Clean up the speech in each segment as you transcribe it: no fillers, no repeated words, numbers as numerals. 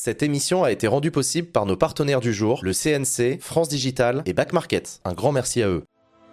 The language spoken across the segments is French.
Cette émission a été rendue possible par nos partenaires du jour, le CNC, France Digital et Back Market. Un grand merci à eux.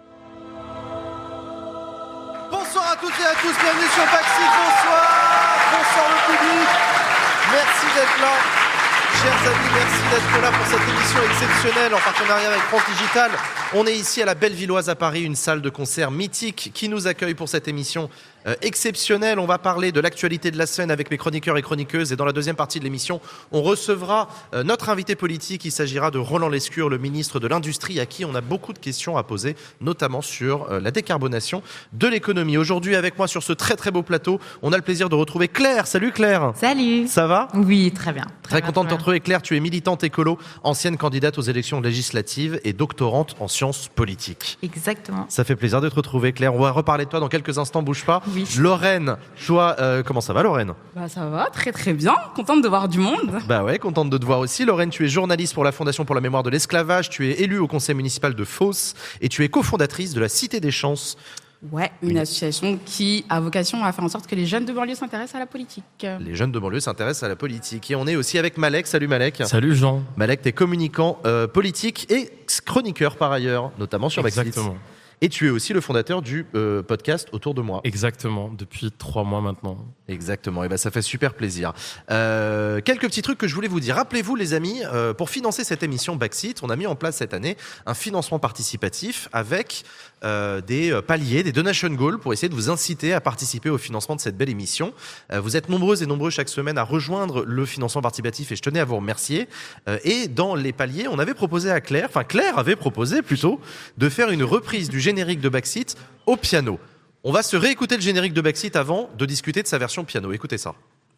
Bonsoir à toutes et à tous, bienvenue sur Backseat, bonsoir le public, merci d'être là. Chers amis, merci d'être là pour cette émission exceptionnelle en partenariat avec France Digital. On est ici à la Bellevilloise à Paris, une salle de concert mythique qui nous accueille pour cette émission exceptionnelle. On va parler de l'actualité de la scène avec mes chroniqueurs et chroniqueuses. Et dans la deuxième partie de l'émission, on recevra notre invité politique. Il s'agira de Roland Lescure, le ministre de l'Industrie, à qui on a beaucoup de questions à poser, notamment sur la décarbonation de l'économie. Aujourd'hui, avec moi sur ce très très beau plateau, on a le plaisir de retrouver Claire. Salut Claire. Salut. Ça va ? Oui, très bien. Très contente de te retrouver Claire. Tu es militante écolo, ancienne candidate aux élections législatives et doctorante en sciences politiques. Exactement. Ça fait plaisir de te retrouver Claire. On va reparler de toi dans quelques instants, bouge pas. Oui. Lorraine, toi, comment ça va Lorraine ? Bah ça va, très très bien, contente de voir du monde. Bah ouais, contente de te voir aussi. Lorraine, tu es journaliste pour la Fondation pour la mémoire de l'esclavage, tu es élue au conseil municipal de Fos et tu es cofondatrice de la Cité des Chances. Ouais, une association qui a vocation à faire en sorte que les jeunes de banlieue s'intéressent à la politique. Les jeunes de banlieue s'intéressent à la politique. Et on est aussi avec Malek. Salut Malek. Salut Jean. Malek, t'es communicant politique et chroniqueur par ailleurs, notamment sur Backseat. Exactement. Et tu es aussi le fondateur du podcast Autour de moi. Exactement, depuis 3 mois maintenant. Exactement, et ben ça fait super plaisir. Quelques petits trucs que je voulais vous dire. Rappelez-vous les amis, pour financer cette émission Backseat, on a mis en place cette année un financement participatif avec des paliers, des donation goals pour essayer de vous inciter à participer au financement de cette belle émission. Vous êtes nombreuses et nombreux chaque semaine à rejoindre le financement participatif et je tenais à vous remercier. Et dans les paliers, on avait proposé à Claire avait proposé plutôt de faire une reprise du générique de Backseat au piano. On va se réécouter le générique de Backseat avant de discuter de sa version piano. Écoutez ça.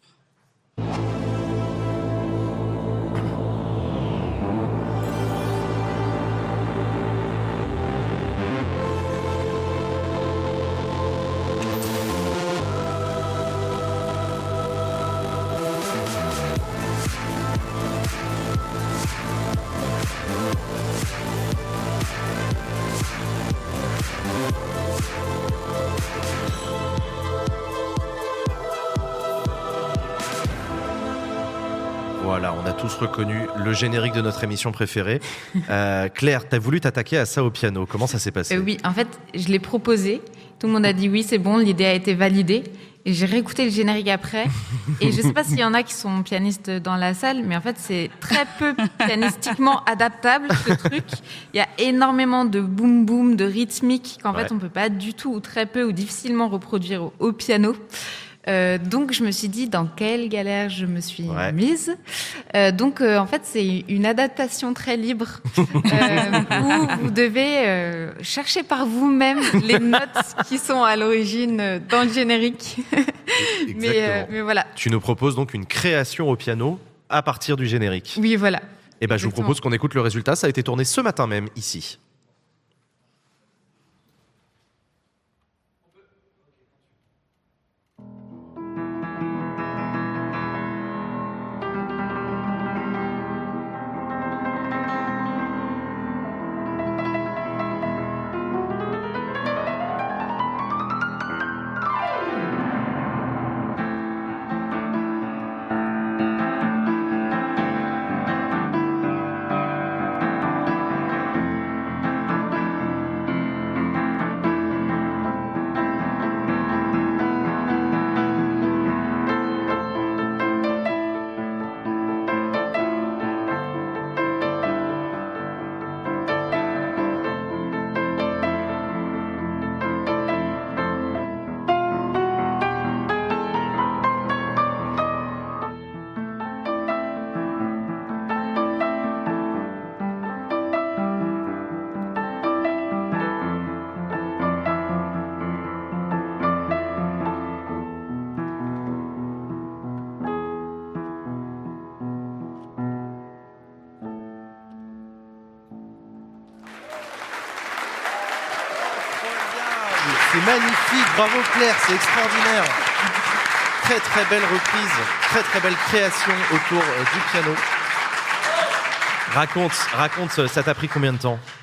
Voilà, on a tous reconnu le générique de notre émission préférée. Claire, t'as voulu t'attaquer à ça au piano. Comment ça s'est passé ? Oui, en fait, je l'ai proposé. Tout le monde a dit oui, c'est bon, l'idée a été validée. Et j'ai réécouté le générique après. Et je sais pas s'il y en a qui sont pianistes dans la salle, mais en fait, c'est très peu pianistiquement adaptable, ce truc. Il y a énormément de boum-boum, de rythmique qu'en fait, on peut pas du tout, ou très peu, ou difficilement reproduire au piano. Donc je me suis dit dans quelle galère je me suis mise. Donc en fait c'est une adaptation très libre où vous devez chercher par vous-même les notes qui sont à l'origine dans le générique. mais voilà. Tu nous proposes donc une création au piano à partir du générique. Oui, voilà. Et ben je vous propose qu'on écoute le résultat. Ça a été tourné ce matin même ici. C'est magnifique, bravo Claire, c'est extraordinaire. Très très belle reprise, très très belle création autour du piano. Raconte, ça t'a pris combien de temps ?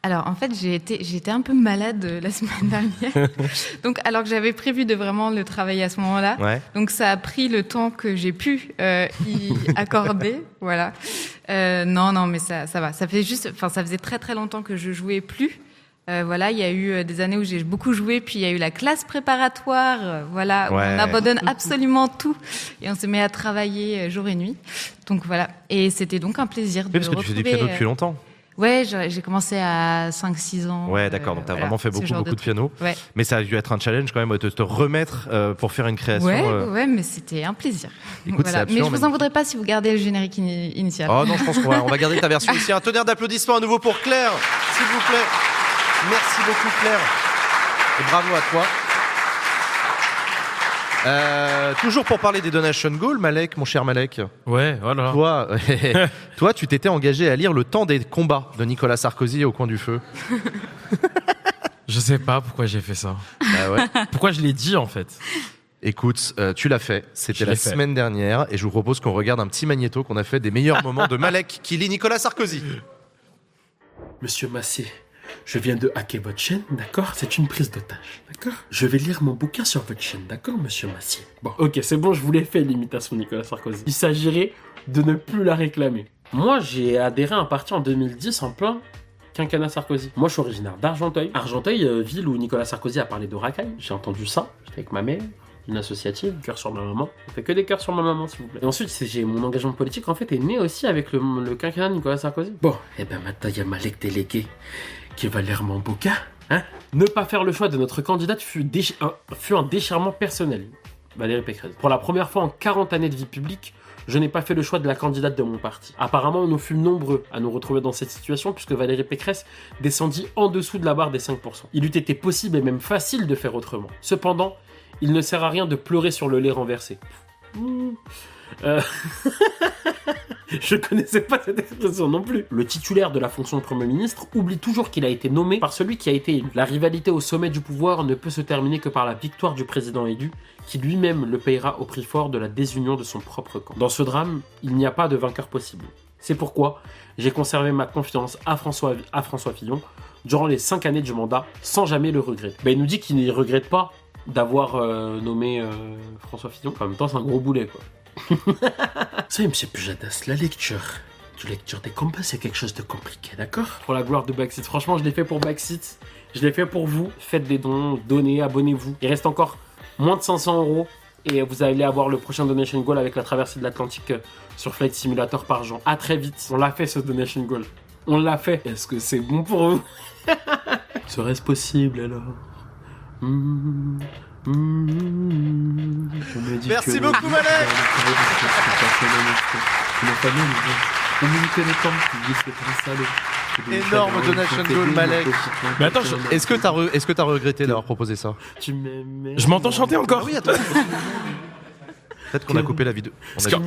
Alors, en fait, j'étais un peu malade la semaine dernière. Donc, alors que j'avais prévu de vraiment le travailler à ce moment-là. Ouais. Donc, ça a pris le temps que j'ai pu y accorder. Voilà. Non, mais ça va. Ça faisait très, très longtemps que je jouais plus. Voilà, il y a eu des années où j'ai beaucoup joué, puis il y a eu la classe préparatoire, voilà, où on abandonne absolument tout et on se met à travailler jour et nuit. Donc voilà, et c'était donc un plaisir de retrouver... parce que tu fais du piano depuis longtemps. Ouais, j'ai commencé à 5-6 ans. Ouais, d'accord, donc tu as vraiment fait beaucoup de piano. Ouais. Mais ça a dû être un challenge quand même de te remettre pour faire une création. Ouais, mais c'était un plaisir. Écoute, voilà. Mais je vous en voudrais pas si vous gardez le générique initial. Oh non, je pense qu'on va garder ta version ici. Un tonnerre d'applaudissements à nouveau pour Claire, s'il vous plaît. Merci beaucoup Claire. Et bravo à toi. Toujours pour parler des donation goals, Malek, mon cher Malek. Ouais, voilà. Toi, tu t'étais engagé à lire Le temps des combats de Nicolas Sarkozy au coin du feu. Je sais pas pourquoi j'ai fait ça. Bah ouais. Pourquoi je l'ai dit en fait. Écoute, tu l'as fait. C'était la semaine dernière et je vous propose qu'on regarde un petit magnéto qu'on a fait des meilleurs moments de Malek qui lit Nicolas Sarkozy. Monsieur Massé, je viens de hacker votre chaîne, d'accord? C'est une prise d'otage, d'accord? Je vais lire mon bouquin sur votre chaîne, d'accord, monsieur Massier? Bon, ok, c'est bon, je vous l'ai fait l'imitation de Nicolas Sarkozy. Il s'agirait de ne plus la réclamer. Moi, j'ai adhéré à un parti en 2010 en plein quinquennat Sarkozy. Moi, je suis originaire d'Argenteuil. Argenteuil, ville où Nicolas Sarkozy a parlé de racailles. J'ai entendu ça, j'étais avec ma mère, une associative, cœur sur ma maman. On fait que des cœurs sur ma maman, s'il vous plaît. Et ensuite, mon engagement politique, en fait, est né aussi avec le quinquennat de Nicolas Sarkozy. Bon, et ben maintenant, il y a Malek délégué qui va lire mon bouquin, hein? Ne pas faire le choix de notre candidate fut un déchirement personnel. Valérie Pécresse. Pour la première fois en 40 années de vie publique, je n'ai pas fait le choix de la candidate de mon parti. Apparemment, nous fûmes nombreux à nous retrouver dans cette situation puisque Valérie Pécresse descendit en dessous de la barre des 5%. Il eût été possible et même facile de faire autrement. Cependant, il ne sert à rien de pleurer sur le lait renversé. Je connaissais pas cette expression non plus. Le titulaire de la fonction de Premier ministre oublie toujours qu'il a été nommé par celui qui a été élu. La rivalité au sommet du pouvoir ne peut se terminer que par la victoire du président élu, qui lui-même le payera au prix fort de la désunion de son propre camp. Dans ce drame, il n'y a pas de vainqueur possible. C'est pourquoi j'ai conservé ma confiance à François Fillon durant les 5 années du mandat, sans jamais le regretter. Il nous dit qu'il ne regrette pas d'avoir nommé François Fillon. En même temps, c'est un gros boulet, quoi. Ça, monsieur Pujadas, la lecture des combats, c'est quelque chose de compliqué, d'accord? Pour la gloire de Backseat. Franchement, je l'ai fait pour Backseat. Je l'ai fait pour vous. Faites des dons, donnez, abonnez-vous. Il reste encore moins de 500 € et vous allez avoir le prochain Donation Goal avec la traversée de l'Atlantique sur Flight Simulator par Jean. À très vite. On l'a fait, ce Donation Goal. On l'a fait. Est-ce que c'est bon pour vous? Serait-ce possible alors? Merci beaucoup, Malek. Énorme donation goal, Malek. Mais attends, Est-ce que t'as regretté d'avoir proposé ça? je m'entends chanter encore. Ah oui, attends. Peut-être qu'on a coupé la vidéo.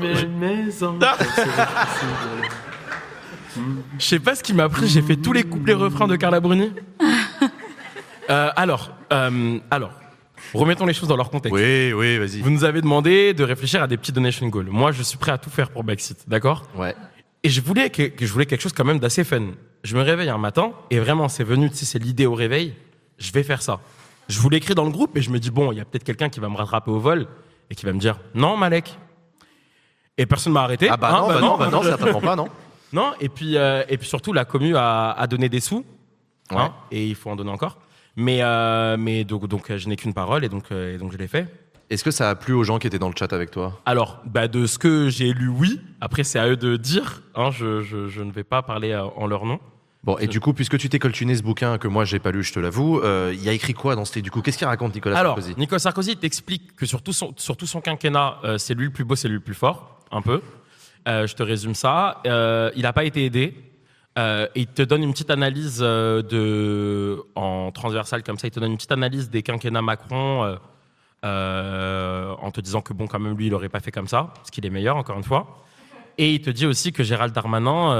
Je sais pas ce qui m'a pris, j'ai fait tous les couplets refrains de Carla Bruni. Alors, remettons les choses dans leur contexte. Oui, vas-y. Vous nous avez demandé de réfléchir à des petits donation goals. Moi, je suis prêt à tout faire pour Backseat, d'accord? Ouais. Et je voulais quelque chose quand même d'assez fun. Je me réveille un matin, et vraiment, c'est venu, tu sais, c'est l'idée au réveil, je vais faire ça. Je vous l'écris dans le groupe, et je me dis, bon, il y a peut-être quelqu'un qui va me rattraper au vol, et qui va me dire, non, Malek. Et personne m'a arrêté. Ah bah non, certainement pas, non. Non, et puis surtout, la commu a donné des sous, Ouais. hein, et il faut en donner encore. Mais donc je n'ai qu'une parole, et donc je l'ai fait. Est-ce que ça a plu aux gens qui étaient dans le chat avec toi? Alors, de ce que j'ai lu, oui. Après, c'est à eux de dire. Hein, je ne vais pas parler en leur nom. Bon, et du coup, puisque tu t'es coltuné ce bouquin que moi j'ai pas lu, je te l'avoue, il y a écrit quoi dans ce livre? Du coup, qu'est-ce qu'il raconte Nicolas Sarkozy? Alors, Nicolas Sarkozy t'explique que sur tout son quinquennat, c'est lui le plus beau, c'est lui le plus fort, un peu. Je te résume ça. Il n'a pas été aidé. Il te donne une petite analyse en transversale comme ça. Il te donne une petite analyse des quinquennats Macron. En te disant que bon, quand même, lui, il aurait pas fait comme ça, parce qu'il est meilleur, encore une fois. Et il te dit aussi que Gérald Darmanin,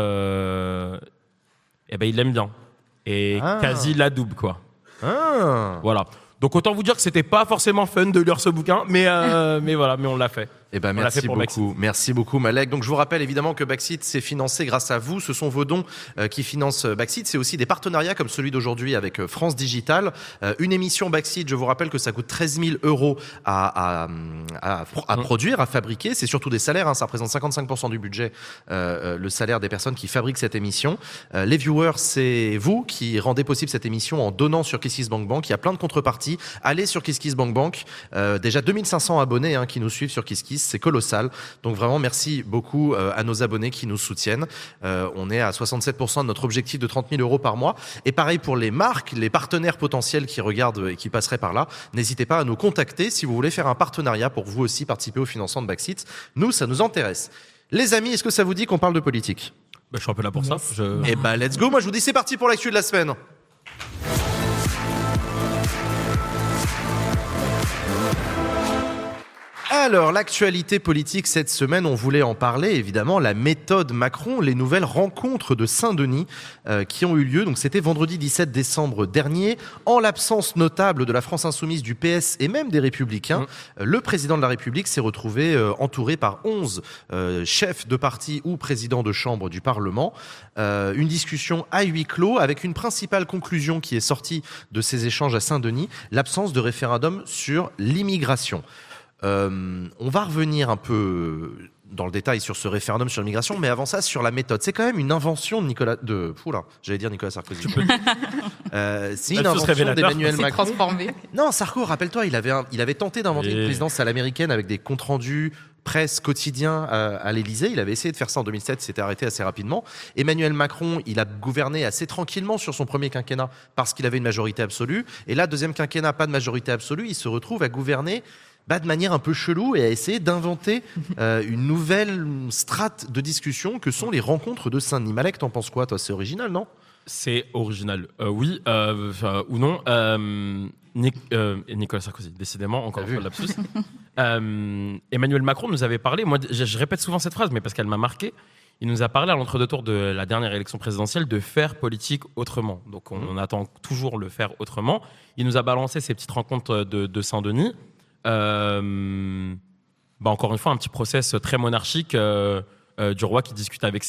il l'aime bien. Et quasi la double, quoi. Voilà. Donc autant vous dire que c'était pas forcément fun de lire ce bouquin, mais voilà, mais on l'a fait. Eh ben, On l'a merci fait pour beaucoup. Backseat. Merci beaucoup, Malek. Donc, je vous rappelle évidemment que Backseat, c'est financé grâce à vous. Ce sont vos dons qui financent Backseat. C'est aussi des partenariats comme celui d'aujourd'hui avec France Digital. Une émission Backseat, je vous rappelle que ça coûte 13 000 € à produire, à fabriquer. C'est surtout des salaires, hein. Ça représente 55% du budget, le salaire des personnes qui fabriquent cette émission. Les viewers, c'est vous qui rendez possible cette émission en donnant sur KissKissBankBank. Il y a plein de contreparties. Allez sur KissKissBankBank. Déjà 2500 abonnés qui nous suivent sur KissKiss. C'est colossal. Donc vraiment, merci beaucoup à nos abonnés qui nous soutiennent. On est à 67% de notre objectif de 30 000 € par mois. Et pareil pour les marques, les partenaires potentiels qui regardent et qui passeraient par là. N'hésitez pas à nous contacter si vous voulez faire un partenariat pour vous aussi participer au financement de Backseat. Nous, ça nous intéresse. Les amis, est-ce que ça vous dit qu'on parle de politique ? Je suis un peu là pour ça. Eh ben, let's go. Moi, je vous dis c'est parti pour l'actu de la semaine. Alors, l'actualité politique cette semaine, on voulait en parler, évidemment, la méthode Macron, les nouvelles rencontres de Saint-Denis qui ont eu lieu. Donc, c'était vendredi 17 décembre dernier. En l'absence notable de la France Insoumise, du PS et même des Républicains, le président de la République s'est retrouvé entouré par 11 chefs de parti ou présidents de chambre du Parlement. Une discussion à huis clos avec une principale conclusion qui est sortie de ces échanges à Saint-Denis, l'absence de référendum sur l'immigration. On va revenir un peu dans le détail sur ce référendum sur l'immigration, mais avant ça, sur la méthode. C'est quand même une invention de Nicolas Sarkozy. C'est une invention d'Emmanuel Macron. Non, Sarko, rappelle-toi, il avait tenté d'inventer une présidence à l'américaine avec des comptes rendus presse quotidien à l'Élysée. Il avait essayé de faire ça en 2007, il s'était arrêté assez rapidement. Emmanuel Macron, il a gouverné assez tranquillement sur son premier quinquennat parce qu'il avait une majorité absolue. Et là, deuxième quinquennat, pas de majorité absolue, il se retrouve à gouverner de manière un peu chelou et à essayer d'inventer une nouvelle strate de discussion que sont les rencontres de Saint-Denis. Malek, t'en penses quoi, toi ? C'est original, non ? C'est original. Oui ou non. Nicolas Sarkozy, décidément, encore une fois, lapsus. Emmanuel Macron nous avait parlé, moi je répète souvent cette phrase, mais parce qu'elle m'a marqué, il nous a parlé à l'entre-deux tours de la dernière élection présidentielle de faire politique autrement. Donc on attend toujours le faire autrement. Il nous a balancé ces petites rencontres de Saint-Denis. Encore une fois, un petit process très monarchique du roi qui discute avec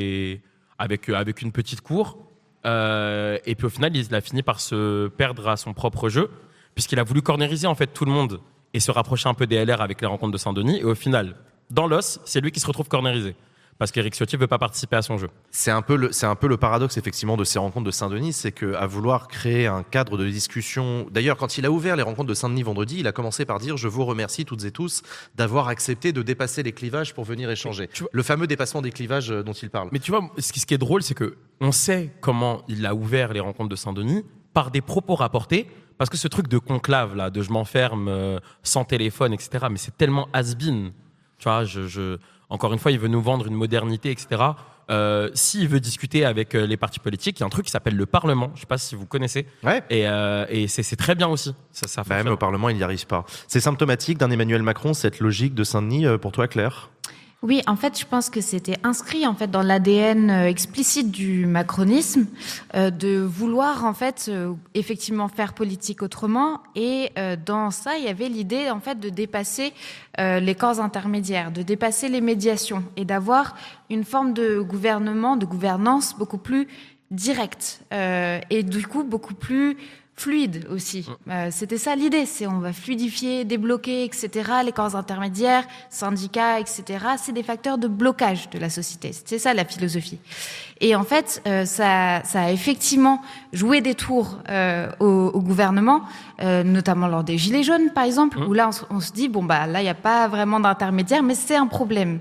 une petite cour. Et puis au final, il a fini par se perdre à son propre jeu, puisqu'il a voulu cornériser en fait tout le monde et se rapprocher un peu des LR avec les rencontres de Saint-Denis. Et au final, dans l'os, c'est lui qui se retrouve cornérisé. Parce qu'Éric Ciotti ne veut pas participer à son jeu. C'est un peu le paradoxe, effectivement, de ces rencontres de Saint-Denis, c'est qu'à vouloir créer un cadre de discussion... D'ailleurs, quand il a ouvert les rencontres de Saint-Denis vendredi, il a commencé par dire « Je vous remercie toutes et tous d'avoir accepté de dépasser les clivages pour venir échanger ». Le fameux dépassement des clivages dont il parle. Mais tu vois, ce qui est drôle, c'est qu'on sait comment il a ouvert les rencontres de Saint-Denis par des propos rapportés, parce que ce truc de conclave, là, de je m'enferme sans téléphone, etc., mais c'est tellement has-been. Tu vois, encore une fois, il veut nous vendre une modernité, etc. S'il veut discuter avec les partis politiques, il y a un truc qui s'appelle le Parlement. Je ne sais pas si vous connaissez. Ouais. Et c'est très bien aussi. Ça même au Parlement, il n'y arrive pas. C'est symptomatique d'un Emmanuel Macron, cette logique de Saint-Denis, pour toi, Claire ? Oui, en fait, je pense que c'était inscrit en fait dans l'ADN explicite du macronisme de vouloir en fait effectivement faire politique autrement, et dans ça, il y avait l'idée en fait de dépasser les corps intermédiaires, de dépasser les médiations et d'avoir une forme de gouvernement, de gouvernance beaucoup plus directe et du coup beaucoup plus fluide aussi. C'était ça l'idée, on va fluidifier, débloquer, etc. Les corps intermédiaires, syndicats, etc. C'est des facteurs de blocage de la société. C'est ça la philosophie. Et en fait, ça a effectivement joué des tours au gouvernement, notamment lors des Gilets jaunes, par exemple, où là, on se dit, là, il n'y a pas vraiment d'intermédiaire, mais c'est un problème.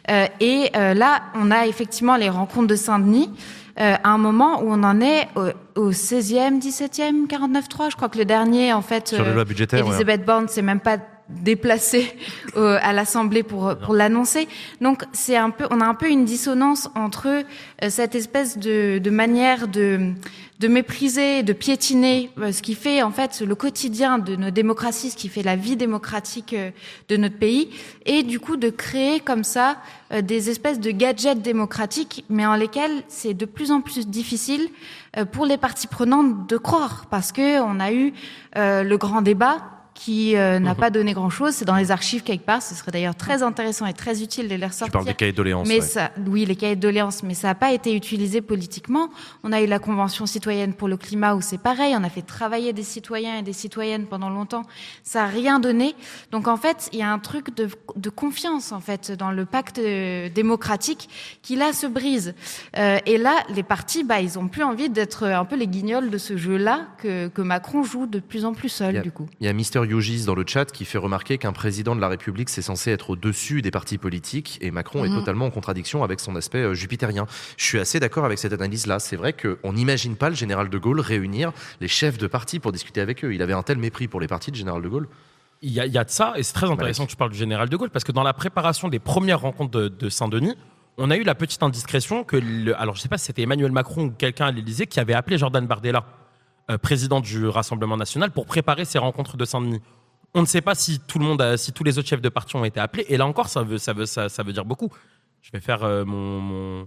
Là, on a effectivement les rencontres de Saint-Denis, à un moment où on en est au 16e, 17e, 49.3. Je crois que le dernier, en fait, sur les lois budgétaires, Elisabeth Borne s'est même pas déplacée à l'Assemblée pour l'annoncer. Donc, on a un peu une dissonance entre cette espèce de manière de mépriser, de piétiner ce qui fait en fait le quotidien de nos démocraties, ce qui fait la vie démocratique de notre pays, et du coup de créer comme ça des espèces de gadgets démocratiques, mais en lesquels c'est de plus en plus difficile pour les parties prenantes de croire, parce que on a eu le grand débat qui n'a pas donné grand-chose. C'est dans les archives quelque part. Ce serait d'ailleurs très intéressant et très utile de les ressortir. Tu parles des cahiers de doléances. Mais oui, les cahiers de doléances, mais ça n'a pas été utilisé politiquement. On a eu la Convention citoyenne pour le climat où c'est pareil. On a fait travailler des citoyens et des citoyennes pendant longtemps. Ça n'a rien donné. Donc en fait, il y a un truc de confiance en fait dans le pacte démocratique qui là se brise. Et là, les partis, ils ont plus envie d'être un peu les guignols de ce jeu-là que Macron joue de plus en plus seul, du coup. Il y a Mister Yogis dans le chat qui fait remarquer qu'un président de la République, c'est censé être au-dessus des partis politiques, et Macron est totalement en contradiction avec son aspect jupitérien. Je suis assez d'accord avec cette analyse-là. C'est vrai qu'on n'imagine pas le général de Gaulle réunir les chefs de partis pour discuter avec eux. Il avait un tel mépris pour les partis, le général de Gaulle. Il y a de ça, et c'est très intéressant que tu parles du général de Gaulle, parce que dans la préparation des premières rencontres de Saint-Denis, on a eu la petite indiscrétion que, alors je ne sais pas si c'était Emmanuel Macron ou quelqu'un à l'Élysée qui avait appelé Jordan Bardella, président du Rassemblement national, pour préparer ces rencontres de Saint-Denis. On ne sait pas si si tous les autres chefs de parti ont été appelés, et là encore, ça veut dire beaucoup. Je vais faire mon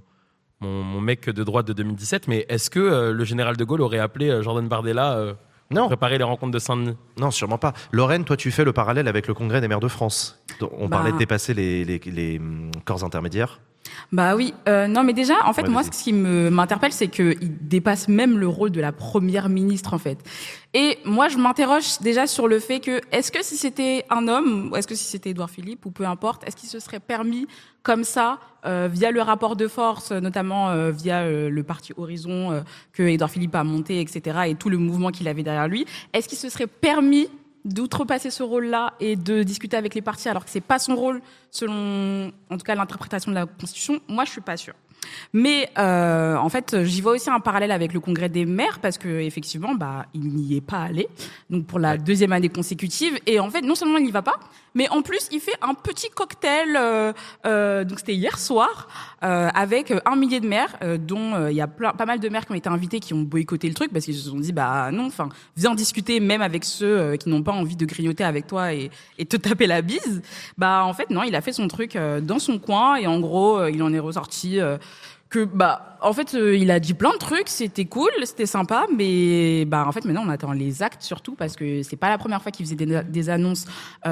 mec de droite de 2017, mais est-ce que le général de Gaulle aurait appelé Jordan Bardella Non. Préparer les rencontres de Saint-Denis? Non, sûrement pas. Lorraine, toi, tu fais le parallèle avec le Congrès des maires de France. On parlait de dépasser les corps intermédiaires. Oui. Non, mais déjà, en fait, moi, vas-y. ce qui m'interpelle, c'est qu'il dépasse même le rôle de la première ministre, en fait. Et moi, je m'interroge déjà sur le fait que, est-ce que si c'était un homme, ou est-ce que si c'était Édouard Philippe, ou peu importe, est-ce qu'il se serait permis, comme ça, via le rapport de force, notamment via le parti Horizon que Édouard Philippe a monté, etc., et tout le mouvement qu'il avait derrière lui, est-ce qu'il se serait permis d'outrepasser ce rôle-là et de discuter avec les partis alors que c'est pas son rôle selon, en tout cas, l'interprétation de la Constitution? Moi, je suis pas sûre. Mais en fait, j'y vois aussi un parallèle avec le Congrès des maires parce que effectivement, il n'y est pas allé. Donc pour la deuxième année consécutive, et en fait, non seulement il n'y va pas, mais en plus il fait un petit cocktail. Donc c'était hier soir avec 1 millier de maires, dont il y a pas mal de maires qui ont été invités, qui ont boycotté le truc parce qu'ils se sont dit non, enfin viens discuter même avec ceux qui n'ont pas envie de grignoter avec toi et te taper la bise. En fait non, il a fait son truc dans son coin et en gros il en est ressorti. Que en fait il a dit plein de trucs, c'était cool, c'était sympa, mais en fait maintenant on attend les actes surtout parce que c'est pas la première fois qu'il faisait des annonces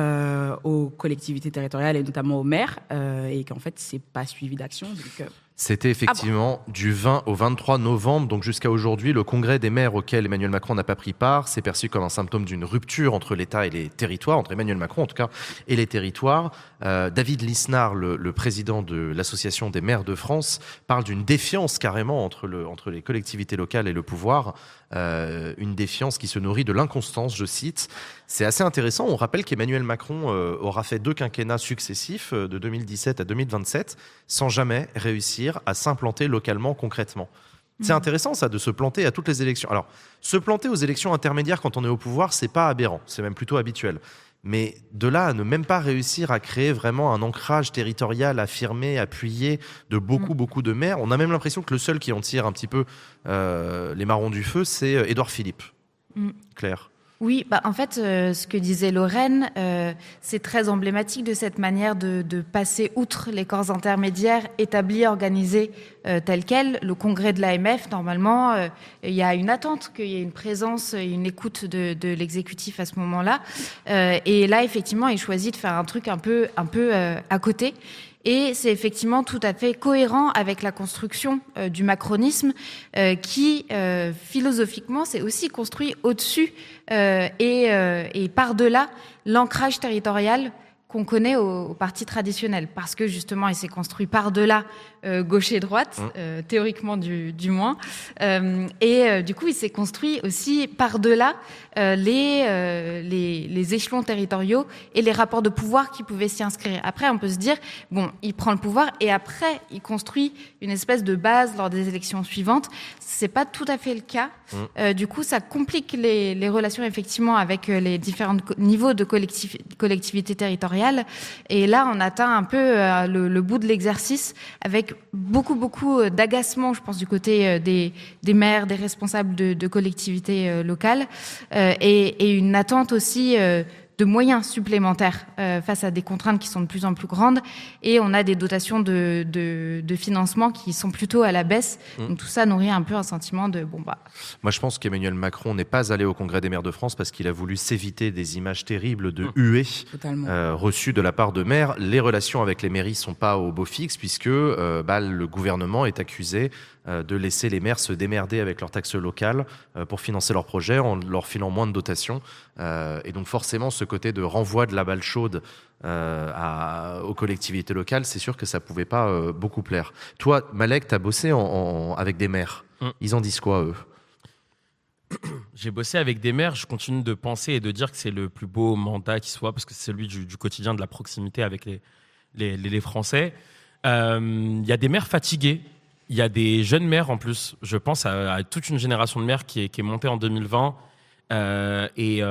aux collectivités territoriales et notamment aux maires et qu'en fait c'est pas suivi d'action. Donc C'était effectivement du 20 au 23 novembre, donc jusqu'à aujourd'hui, le congrès des maires auquel Emmanuel Macron n'a pas pris part. C'est perçu comme un symptôme d'une rupture entre l'État et les territoires, entre Emmanuel Macron en tout cas et les territoires. David Lisnard, le président de l'Association des maires de France, parle d'une défiance carrément entre les collectivités locales et le pouvoir. Une défiance qui se nourrit de l'inconstance, je cite. C'est assez intéressant. On rappelle qu'Emmanuel Macron aura fait 2 quinquennats successifs de 2017 à 2027 sans jamais réussir à s'implanter localement, concrètement. C'est intéressant ça, de se planter à toutes les élections. Alors, se planter aux élections intermédiaires quand on est au pouvoir, c'est pas aberrant, c'est même plutôt habituel. Mais de là à ne même pas réussir à créer vraiment un ancrage territorial affirmé, appuyé de beaucoup de maires, on a même l'impression que le seul qui en tire un petit peu les marrons du feu, c'est Édouard Philippe. Claire. Oui, en fait, ce que disait Lorraine, c'est très emblématique de cette manière de passer outre les corps intermédiaires établis, organisés tels quels. Le congrès de l'AMF, normalement, il y a une attente qu'il y ait une présence, une écoute de l'exécutif à ce moment-là. Et là, effectivement, il choisit de faire un truc un peu à côté. Et c'est effectivement tout à fait cohérent avec la construction du macronisme qui, philosophiquement, s'est aussi construit au-dessus et par-delà l'ancrage territorial qu'on connaît au parti traditionnel. Parce que, justement, il s'est construit par-delà gauche et droite, théoriquement du moins. Et du coup, il s'est construit aussi par-delà les échelons territoriaux et les rapports de pouvoir qui pouvaient s'y inscrire. Après, on peut se dire, il prend le pouvoir et après, il construit une espèce de base lors des élections suivantes. C'est pas tout à fait le cas. Du coup, ça complique les relations, effectivement, avec les différents niveaux de collectivité territoriale. Et là, on atteint un peu le bout de l'exercice avec beaucoup d'agacement, je pense, du côté des maires, des responsables de collectivités locales et une attente aussi moyens supplémentaires face à des contraintes qui sont de plus en plus grandes, et on a des dotations de financement qui sont plutôt à la baisse. Donc tout ça nourrit un peu un sentiment de Moi, je pense qu'Emmanuel Macron n'est pas allé au Congrès des maires de France parce qu'il a voulu s'éviter des images terribles de huées reçues de la part de maires. Les relations avec les mairies sont pas au beau fixe puisque le gouvernement est accusé de laisser les maires se démerder avec leurs taxes locales pour financer leurs projets en leur filant moins de dotations. Et donc forcément, ce côté de renvoi de la balle chaude aux collectivités locales, c'est sûr que ça pouvait pas beaucoup plaire. Toi, Malek, tu as bossé avec des maires. Ils en disent quoi, eux ? J'ai bossé avec des maires, je continue de penser et de dire que c'est le plus beau mandat qui soit, parce que c'est celui du quotidien, de la proximité avec les Français. Il y a des maires fatigués, il y a des jeunes maires en plus. Je pense à toute une génération de maires qui est montée en 2020 des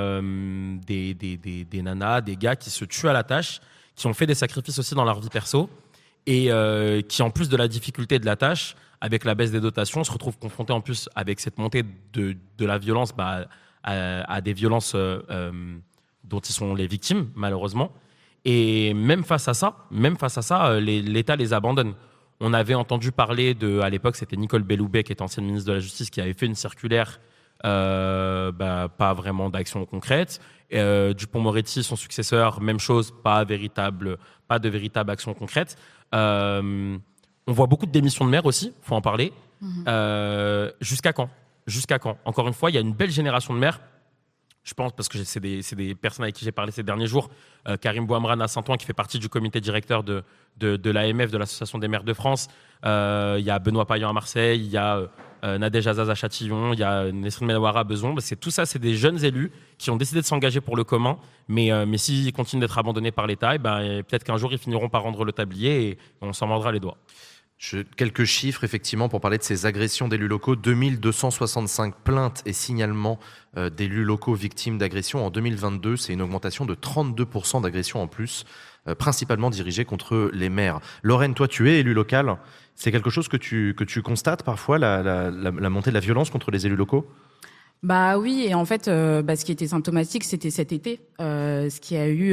nanas, des gars qui se tuent à la tâche, qui ont fait des sacrifices aussi dans leur vie perso et qui, en plus de la difficulté de la tâche, avec la baisse des dotations, se retrouvent confrontés en plus avec cette montée de la violence à des violences dont ils sont les victimes, malheureusement. Et même face à ça, l'État les abandonne. On avait entendu parler à l'époque, c'était Nicole Belloubet, qui était ancienne ministre de la Justice, qui avait fait une circulaire, pas vraiment d'action concrète. Dupond-Moretti, son successeur, même chose, pas de véritable action concrète. On voit beaucoup de démissions de maires aussi, faut en parler. Jusqu'à quand ? Encore une fois, il y a une belle génération de maires. Je pense, parce que c'est des personnes avec qui j'ai parlé ces derniers jours. Karim Bouamran à Saint-Ouen, qui fait partie du comité directeur de l'AMF, de l'Association des maires de France. Il y a Benoît Payan à Marseille, il y a Nadège Azaz à Châtillon, il y a Nesrine Menawara à Beson. Tout ça, c'est des jeunes élus qui ont décidé de s'engager pour le commun. Mais s'ils continuent d'être abandonnés par l'État, peut-être qu'un jour, ils finiront par rendre le tablier et on s'en mordra les doigts. Quelques chiffres, effectivement, pour parler de ces agressions d'élus locaux. 2265 plaintes et signalements d'élus locaux victimes d'agressions en 2022. C'est une augmentation de 32% d'agressions en plus, principalement dirigées contre les maires. Lorraine, toi, tu es élu local. C'est quelque chose que tu constates parfois, la montée de la violence contre les élus locaux ? Oui, et en fait, ce qui était symptomatique, c'était cet été, ce qui a eu,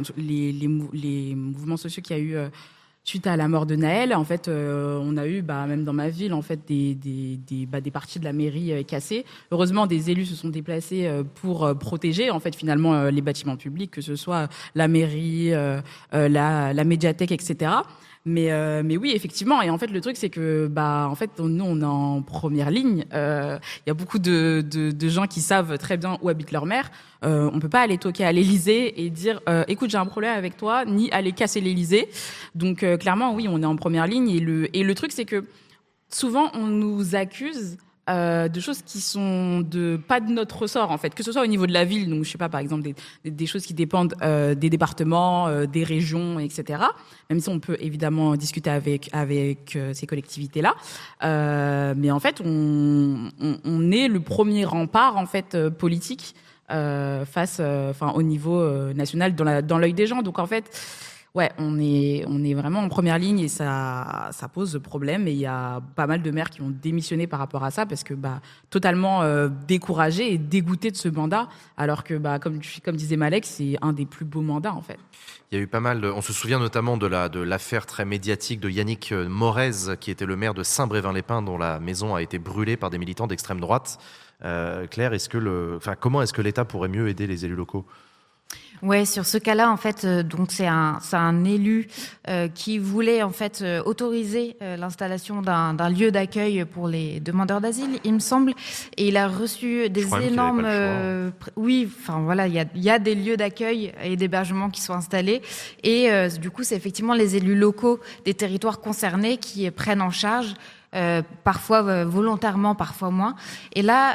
les mouvements sociaux qu'il y a eu suite à la mort de Naël. En fait, on a eu, même dans ma ville, en fait, des parties de la mairie cassées. Heureusement, des élus se sont déplacés pour protéger, en fait, finalement, les bâtiments publics, que ce soit la mairie, la médiathèque, etc. Mais oui, effectivement. Et en fait, le truc, c'est que, en fait, nous, on est en première ligne. Il y a beaucoup de gens qui savent très bien où habite leur maire. On peut pas aller toquer à l'Élysée et dire, écoute, j'ai un problème avec toi, ni aller casser l'Élysée. Donc, clairement, oui, on est en première ligne. Et le truc, c'est que souvent, on nous accuse de choses qui sont pas de notre ressort, en fait, que ce soit au niveau de la ville, donc je sais pas, par exemple des choses qui dépendent des départements, des régions, etc. Même si on peut évidemment discuter avec ces collectivités-là, mais en fait on est le premier rempart, en fait, politique face, au niveau national, dans l'œil des gens. Donc en fait, ouais, on est vraiment en première ligne et ça pose problème. Et il y a pas mal de maires qui ont démissionné par rapport à ça parce que totalement découragés et dégoûtés de ce mandat, alors que comme disait Malek, c'est un des plus beaux mandats, en fait. Il y a eu pas mal on se souvient notamment de l'affaire très médiatique de Yannick Morez, qui était le maire de Saint-Brévin-les-Pins, dont la maison a été brûlée par des militants d'extrême droite. Claire, comment est-ce que l'État pourrait mieux aider les élus locaux ? Ouais, sur ce cas-là, en fait, donc c'est un élu qui voulait en fait autoriser l'installation d'un lieu d'accueil pour les demandeurs d'asile, il me semble, et il a reçu des énormes. Oui, enfin voilà, il y a des lieux d'accueil et d'hébergement qui sont installés, et du coup, c'est effectivement les élus locaux des territoires concernés qui prennent en charge. Parfois volontairement, parfois moins. Et là,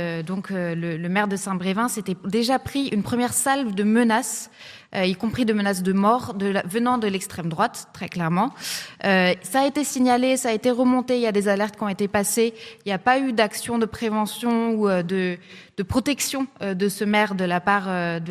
le maire de Saint-Brévin s'était déjà pris une première salve de menaces, y compris de menaces de mort venant de l'extrême droite, très clairement. Ça a été signalé, ça a été remonté, il y a des alertes qui ont été passées. Il n'y a pas eu d'action de prévention ou de protection de ce maire de la part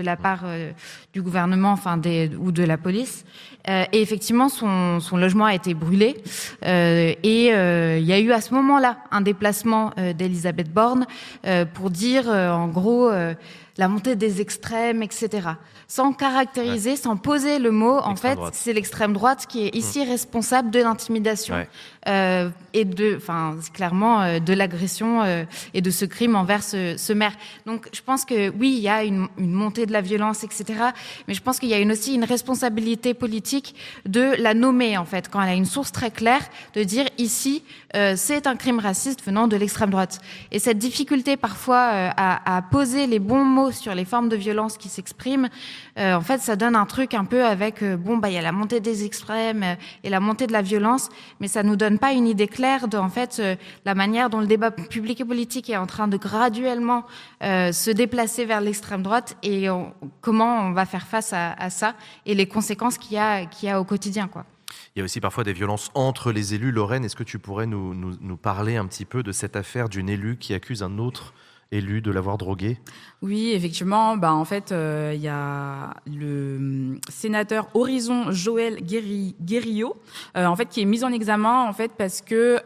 du gouvernement, ou de la police. Et effectivement, son logement a été brûlé. Il y a eu à ce moment-là un déplacement d'Elisabeth Borne pour dire, en gros, la montée des extrêmes, etc. Sans caractériser, sans poser le mot, en fait, c'est l'extrême droite qui est ici responsable de l'intimidation et clairement de l'agression et de ce crime envers ce maire. Donc, je pense que oui, il y a une montée de la violence, etc. Mais je pense qu'il y a aussi une responsabilité politique de la nommer, en fait, quand elle a une source très claire, de dire ici, c'est un crime raciste venant de l'extrême droite. Et cette difficulté parfois à poser les bons mots sur les formes de violence qui s'expriment, en fait, ça donne un truc un peu avec il y a la montée des extrêmes et la montée de la violence, mais ça nous donne pas une idée claire de la manière dont le débat public et politique est en train de graduellement se déplacer vers l'extrême droite et comment on va faire face à ça et les conséquences qu'il y a au quotidien, quoi. Il y a aussi parfois des violences entre les élus. Lorraine, est-ce que tu pourrais nous parler un petit peu de cette affaire d'une élue qui accuse un autre élu de l'avoir drogué? Oui, effectivement. En fait, il y a le sénateur Horizon Joël Guerriot, en fait, qui est mis en examen, en fait, parce que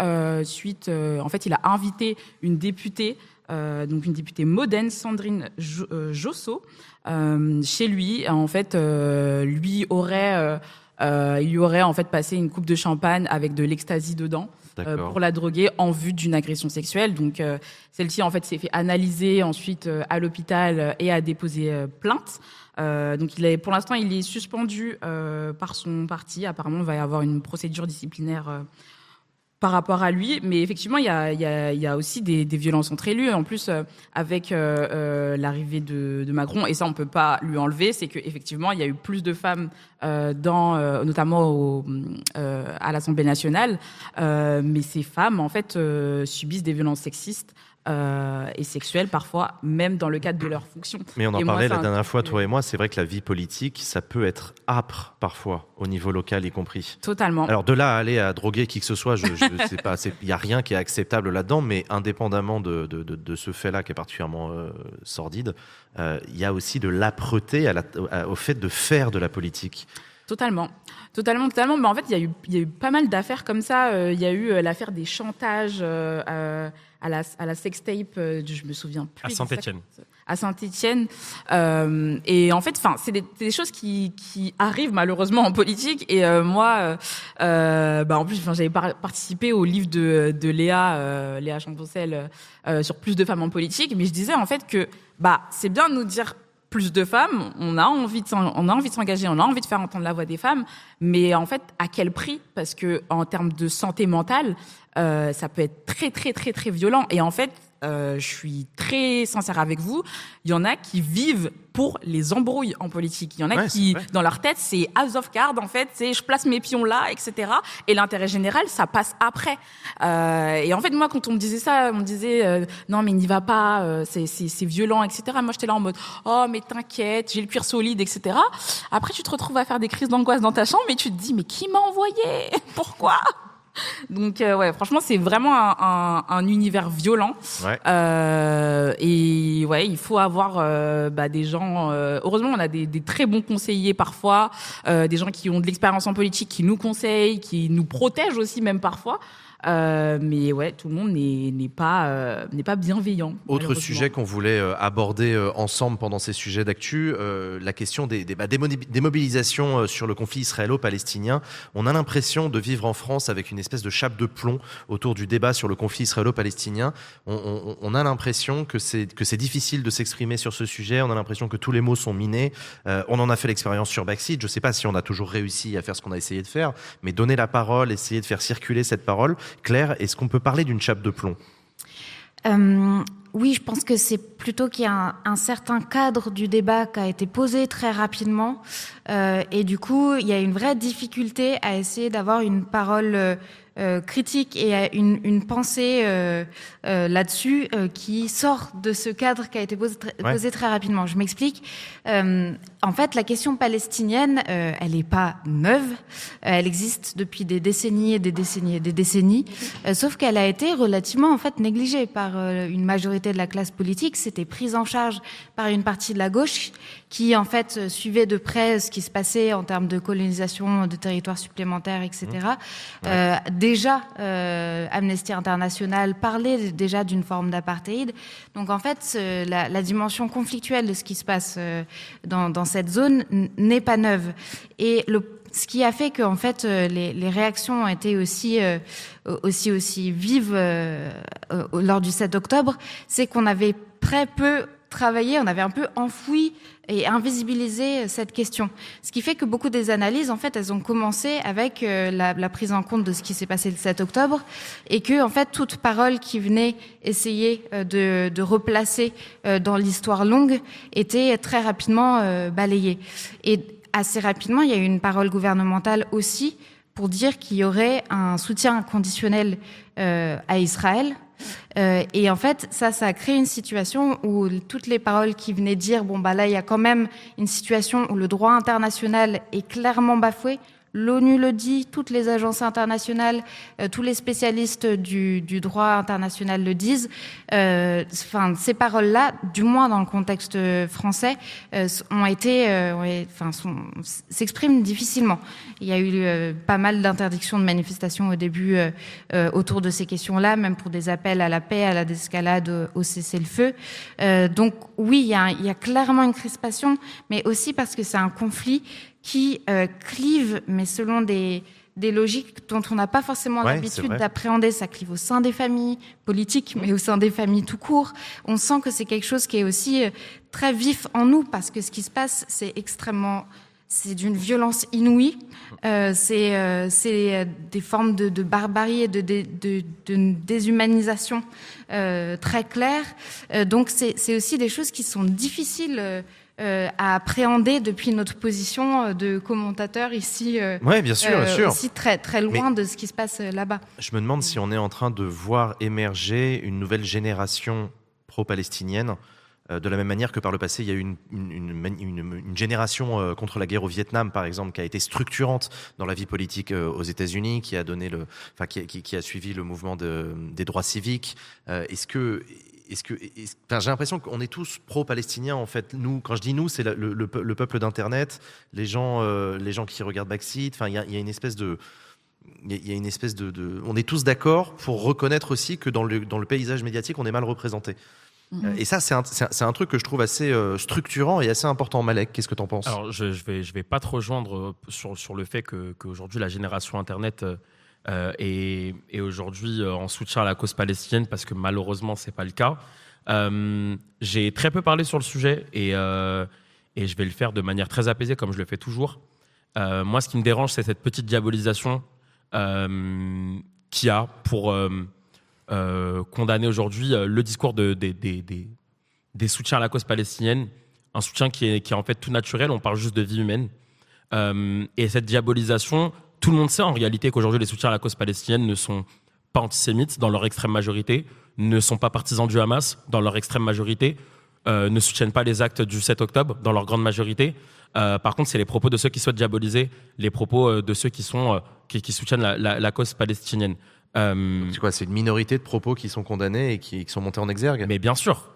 il a invité une députée, donc une députée moderne, Sandrine Josso, chez lui. En fait, il lui aurait en fait passé une coupe de champagne avec de l'ecstasy dedans pour la droguer en vue d'une agression sexuelle. Donc celle-ci en fait s'est fait analyser ensuite à l'hôpital et a déposé plainte. Donc pour l'instant il est suspendu par son parti. Apparemment il va y avoir une procédure disciplinaire par rapport à lui, mais effectivement il y a aussi des violences entre élus. En plus avec l'arrivée de Macron, et ça on peut pas lui enlever, c'est que effectivement il y a eu plus de femmes notamment à l'Assemblée nationale, mais ces femmes en fait subissent des violences sexistes et sexuelles parfois, même dans le cadre de leur fonction. Mais on en parlait la dernière fois, toi et moi, c'est vrai que la vie politique, ça peut être âpre parfois, au niveau local y compris. Totalement. Alors de là à aller à droguer qui que ce soit, je sais pas, il y a rien qui est acceptable là-dedans, mais indépendamment de ce fait-là qui est particulièrement sordide, il y a aussi de l'âpreté au fait de faire de la politique. Totalement. Mais en fait, il y a eu pas mal d'affaires comme ça. Il y a eu l'affaire des chantages à la sextape, je me souviens plus. À Saint-Étienne. À Saint-Étienne. Et en fait, c'est des choses qui arrivent malheureusement en politique. Et moi, en plus, j'avais participé au livre de Léa Champoncel sur plus de femmes en politique. Mais je disais en fait que c'est bien de nous dire plus de femmes, on a envie de s'engager, on a envie de faire entendre la voix des femmes, mais en fait, à quel prix? Parce que en termes de santé mentale, ça peut être très très très très violent. Et en fait, je suis très sincère avec vous, il y en a qui vivent pour les embrouilles en politique. Il y en a qui, dans leur tête, c'est House of Cards, en fait, c'est je place mes pions là, etc. Et l'intérêt général, ça passe après. Et en fait, moi, quand on me disait ça, on me disait non, mais n'y va pas, c'est violent, etc. Moi, j'étais là en mode oh, mais t'inquiète, j'ai le cuir solide, etc. Après, tu te retrouves à faire des crises d'angoisse dans ta chambre, et tu te dis mais qui m'a envoyé? Pourquoi? Donc franchement c'est vraiment un univers violent et il faut avoir des gens heureusement on a des très bons conseillers parfois, des gens qui ont de l'expérience en politique, qui nous conseillent, qui nous protègent aussi même parfois. Mais tout le monde n'est pas bienveillant. Autre sujet qu'on voulait aborder ensemble pendant ces sujets d'actu, la question des mobilisations sur le conflit israélo-palestinien. On a l'impression de vivre en France avec une espèce de chape de plomb autour du débat sur le conflit israélo-palestinien. On a l'impression que c'est difficile de s'exprimer sur ce sujet. On a l'impression que tous les mots sont minés. On en a fait l'expérience sur Backseat. Je ne sais pas si on a toujours réussi à faire ce qu'on a essayé de faire, mais donner la parole, essayer de faire circuler cette parole. Claire, est-ce qu'on peut parler d'une chape de plomb? Oui, je pense que c'est plutôt qu'il y a un certain cadre du débat qui a été posé très rapidement. Et du coup, il y a une vraie difficulté à essayer d'avoir une parole critique et une pensée là-dessus qui sort de ce cadre qui a été posé très rapidement. Je m'explique. En fait, la question palestinienne, elle n'est pas neuve. Elle existe depuis des décennies et des décennies et des décennies. Sauf qu'elle a été relativement en fait négligée par une majorité de la classe politique. C'était prise en charge par une partie de la gauche qui en fait suivait de près ce qui se passait en termes de colonisation de territoires supplémentaires, etc. déjà Amnesty International parlait déjà d'une forme d'apartheid. Donc en fait, la dimension conflictuelle de ce qui se passe dans cette zone n'est pas neuve. Et ce qui a fait que en fait les réactions ont été aussi vives lors du 7 octobre, c'est qu'on avait très peu travaillé, on avait un peu enfoui et invisibilisé cette question. Ce qui fait que beaucoup des analyses, en fait, elles ont commencé avec la prise en compte de ce qui s'est passé le 7 octobre et que, en fait, toute parole qui venait essayer de replacer dans l'histoire longue était très rapidement balayée. Et assez rapidement, il y a eu une parole gouvernementale aussi pour dire qu'il y aurait un soutien inconditionnel à Israël. Et en fait, ça a créé une situation où toutes les paroles qui venaient dire là, il y a quand même une situation où le droit international est clairement bafoué. L'ONU le dit, toutes les agences internationales, tous les spécialistes du droit international le disent. Ces paroles-là, du moins dans le contexte français, s'expriment difficilement. Il y a eu pas mal d'interdictions de manifestations au début autour de ces questions-là, même pour des appels à la paix, à la désescalade, au cessez-le-feu. Donc oui, il y a clairement une crispation, mais aussi parce que c'est un conflit qui clive, mais selon des logiques dont on n'a pas forcément l'habitude d'appréhender. Ça clive au sein des familles politiques, mais au sein des familles tout court. On sent que c'est quelque chose qui est aussi très vif en nous, parce que ce qui se passe, c'est d'une violence inouïe. C'est des formes de barbarie et de déshumanisation très claires. Donc c'est aussi des choses qui sont difficiles à appréhender depuis notre position de commentateur ici. Oui, bien sûr. Aussi très loin de ce qui se passe là-bas. Je me demande si on est en train de voir émerger une nouvelle génération pro-palestinienne, de la même manière que par le passé, il y a eu une génération contre la guerre au Vietnam, par exemple, qui a été structurante dans la vie politique aux États-Unis, qui a donné qui a suivi le mouvement des droits civiques. J'ai l'impression qu'on est tous pro-palestiniens, en fait. Nous, quand je dis nous, c'est le peuple d'Internet, les gens qui regardent Backseat. Enfin, il y a une espèce de... On est tous d'accord pour reconnaître aussi que dans le paysage médiatique, on est mal représenté. Et ça, c'est un truc que je trouve assez structurant et assez important. Malek, qu'est-ce que t'en penses ? Alors, je vais pas te rejoindre sur le fait qu'aujourd'hui, la génération Internet est aujourd'hui en soutien à la cause palestinienne, parce que malheureusement, c'est pas le cas. J'ai très peu parlé sur le sujet et je vais le faire de manière très apaisée, comme je le fais toujours. Moi, ce qui me dérange, c'est cette petite diabolisation qui a pour... condamner aujourd'hui le discours des soutiens à la cause palestinienne, un soutien qui est en fait tout naturel. On parle juste de vie humaine. Et cette diabolisation, tout le monde sait en réalité qu'aujourd'hui les soutiens à la cause palestinienne ne sont pas antisémites dans leur extrême majorité, ne sont pas partisans du Hamas dans leur extrême majorité, ne soutiennent pas les actes du 7 octobre dans leur grande majorité. Par contre, c'est les propos de ceux qui souhaitent diaboliser les propos de ceux qui soutiennent la cause palestinienne. C'est quoi ? C'est une minorité de propos qui sont condamnés et qui sont montés en exergue ? Mais bien sûr.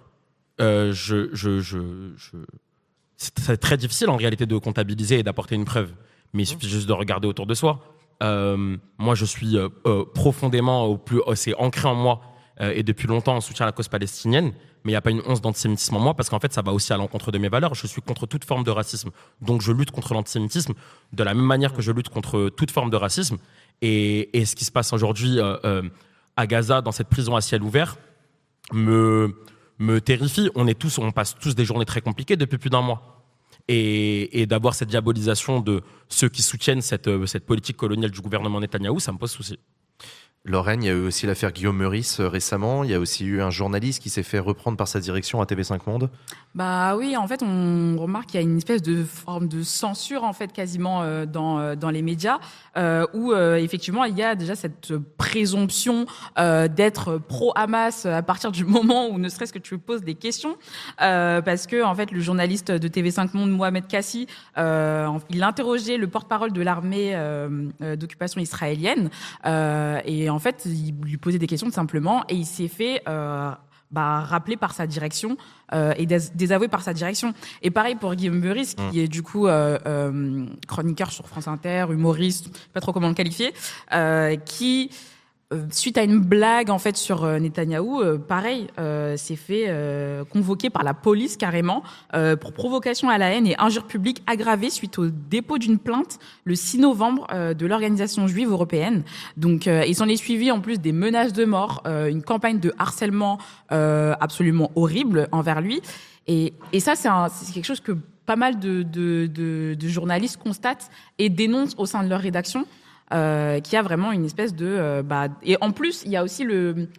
C'est très difficile en réalité de comptabiliser et d'apporter une preuve. Mais il suffit juste de regarder autour de soi. Moi, je suis profondément, c'est ancré en moi et depuis longtemps en soutien à la cause palestinienne. Mais il n'y a pas une once d'antisémitisme en moi, parce qu'en fait, ça va aussi à l'encontre de mes valeurs. Je suis contre toute forme de racisme. Donc, je lutte contre l'antisémitisme de la même manière que je lutte contre toute forme de racisme. Et ce qui se passe aujourd'hui à Gaza, dans cette prison à ciel ouvert, me terrifie. On passe tous des journées très compliquées depuis plus d'un mois. Et d'avoir cette diabolisation de ceux qui soutiennent cette politique coloniale du gouvernement Netanyahou, ça me pose souci. Lorraine, il y a eu aussi l'affaire Guillaume Meurice récemment. Il y a aussi eu un journaliste qui s'est fait reprendre par sa direction à TV5 Monde. Bah oui, en fait, on remarque qu'il y a une espèce de forme de censure, en fait, quasiment dans les médias, où effectivement, il y a déjà cette présomption d'être pro-Hamas à partir du moment où ne serait-ce que tu poses des questions, parce que en fait, le journaliste de TV5 Monde, Mohamed Kassi, il interrogeait le porte-parole de l'armée d'occupation israélienne, et en fait, il lui posait des questions tout simplement, et il s'est fait rappelé par sa direction et désavoué par sa direction. Et pareil pour Guillaume Meurice, qui est du coup chroniqueur sur France Inter, humoriste, pas trop comment le qualifier, qui suite à une blague en fait sur Netanyahou, pareil, s'est fait convoquer par la police carrément pour provocation à la haine et injure publique aggravée suite au dépôt d'une plainte le 6 novembre de l'organisation juive européenne. Donc il s'en est suivi en plus des menaces de mort, une campagne de harcèlement absolument horrible envers lui. Et ça c'est quelque chose que pas mal de journalistes constatent et dénoncent au sein de leur rédaction. Qui a vraiment une espèce de et en plus il y a aussi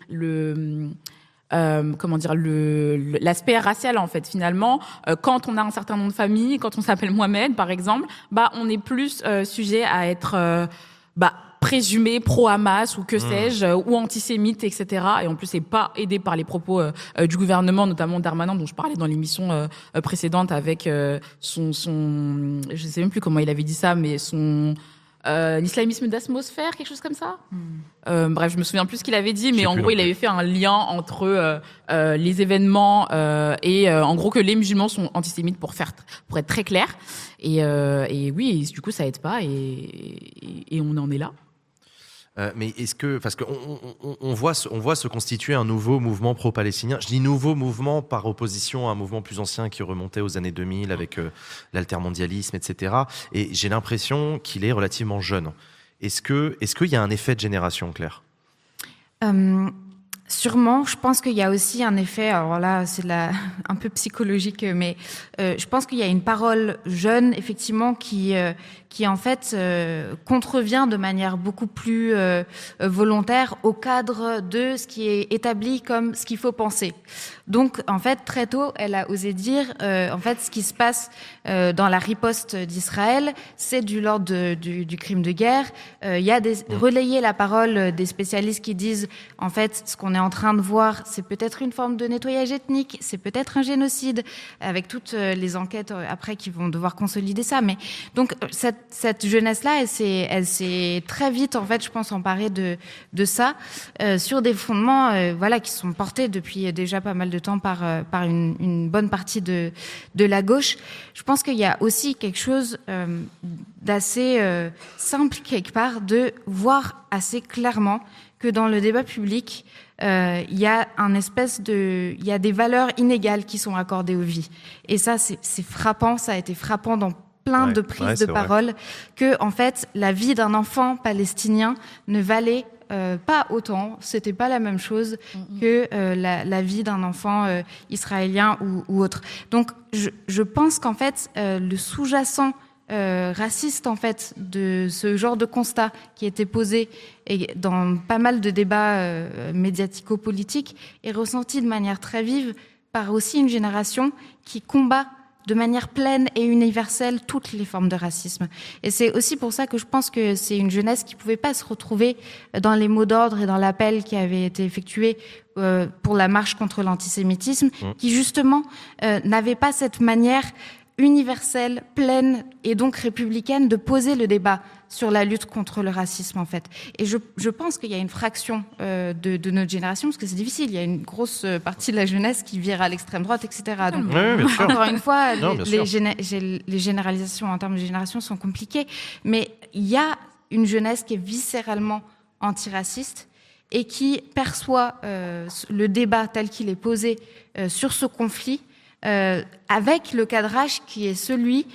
l'aspect racial en fait finalement quand on a un certain nom de famille, quand on s'appelle Mohamed par exemple, on est plus sujet à être présumé pro-Hamas ou que sais-je, ou antisémite, etc. Et en plus, c'est pas aidé par les propos du gouvernement, notamment Darmanin, dont je parlais dans l'émission précédente avec son, je sais même plus comment il avait dit ça, mais son l'islamisme d'atmosphère, quelque chose comme ça. Bref, je me souviens plus ce qu'il avait dit, mais en gros, il avait fait un lien entre les événements et en gros que les musulmans sont antisémites pour être très clair. Et oui, du coup, ça aide pas et on en est là. Mais est-ce que, parce qu'on voit se constituer un nouveau mouvement pro-palestinien. Je dis nouveau mouvement par opposition à un mouvement plus ancien qui remontait aux années 2000 avec l'altermondialisme, etc. Et j'ai l'impression qu'il est relativement jeune. Est-ce qu'il y a un effet de génération, Claire ? Sûrement, je pense qu'il y a aussi un effet, alors là c'est un peu psychologique, mais je pense qu'il y a une parole jeune effectivement qui en fait contrevient de manière beaucoup plus volontaire au cadre de ce qui est établi comme ce qu'il faut penser. Donc en fait très tôt elle a osé dire en fait ce qui se passe dans la riposte d'Israël c'est du l'ordre du crime de guerre. Il y a relayer la parole des spécialistes qui disent en fait ce qu'on est en train de voir c'est peut-être une forme de nettoyage ethnique, c'est peut-être un génocide avec toutes les enquêtes après qui vont devoir consolider ça. Mais donc cette jeunesse-là, elle s'est très vite, en fait, je pense, emparée de ça, sur des fondements, qui sont portés depuis déjà pas mal de temps par une bonne partie de la gauche. Je pense qu'il y a aussi quelque chose d'assez simple quelque part de voir assez clairement que dans le débat public, il y a il y a des valeurs inégales qui sont accordées aux vies. Et ça, c'est frappant. Ça a été frappant dans plein de prises de parole que, en fait, la vie d'un enfant palestinien ne valait pas autant, c'était pas la même chose que la vie d'un enfant israélien ou autre. Donc, je pense qu'en fait, le sous-jacent raciste en fait de ce genre de constat qui était posé et dans pas mal de débats médiatico-politiques est ressenti de manière très vive par aussi une génération qui combat de manière pleine et universelle toutes les formes de racisme. Et c'est aussi pour ça que je pense que c'est une jeunesse qui pouvait pas se retrouver dans les mots d'ordre et dans l'appel qui avait été effectué pour la marche contre l'antisémitisme, qui justement n'avait pas cette manière universelle, pleine et donc républicaine de poser le débat sur la lutte contre le racisme en fait. Et je pense qu'il y a une fraction de notre génération, parce que c'est difficile, il y a une grosse partie de la jeunesse qui vire à l'extrême droite, etc. Donc, bien sûr. encore une fois, les généralisations en termes de génération sont compliquées, mais il y a une jeunesse qui est viscéralement antiraciste et qui perçoit le débat tel qu'il est posé sur ce conflit avec le cadrage qui est celui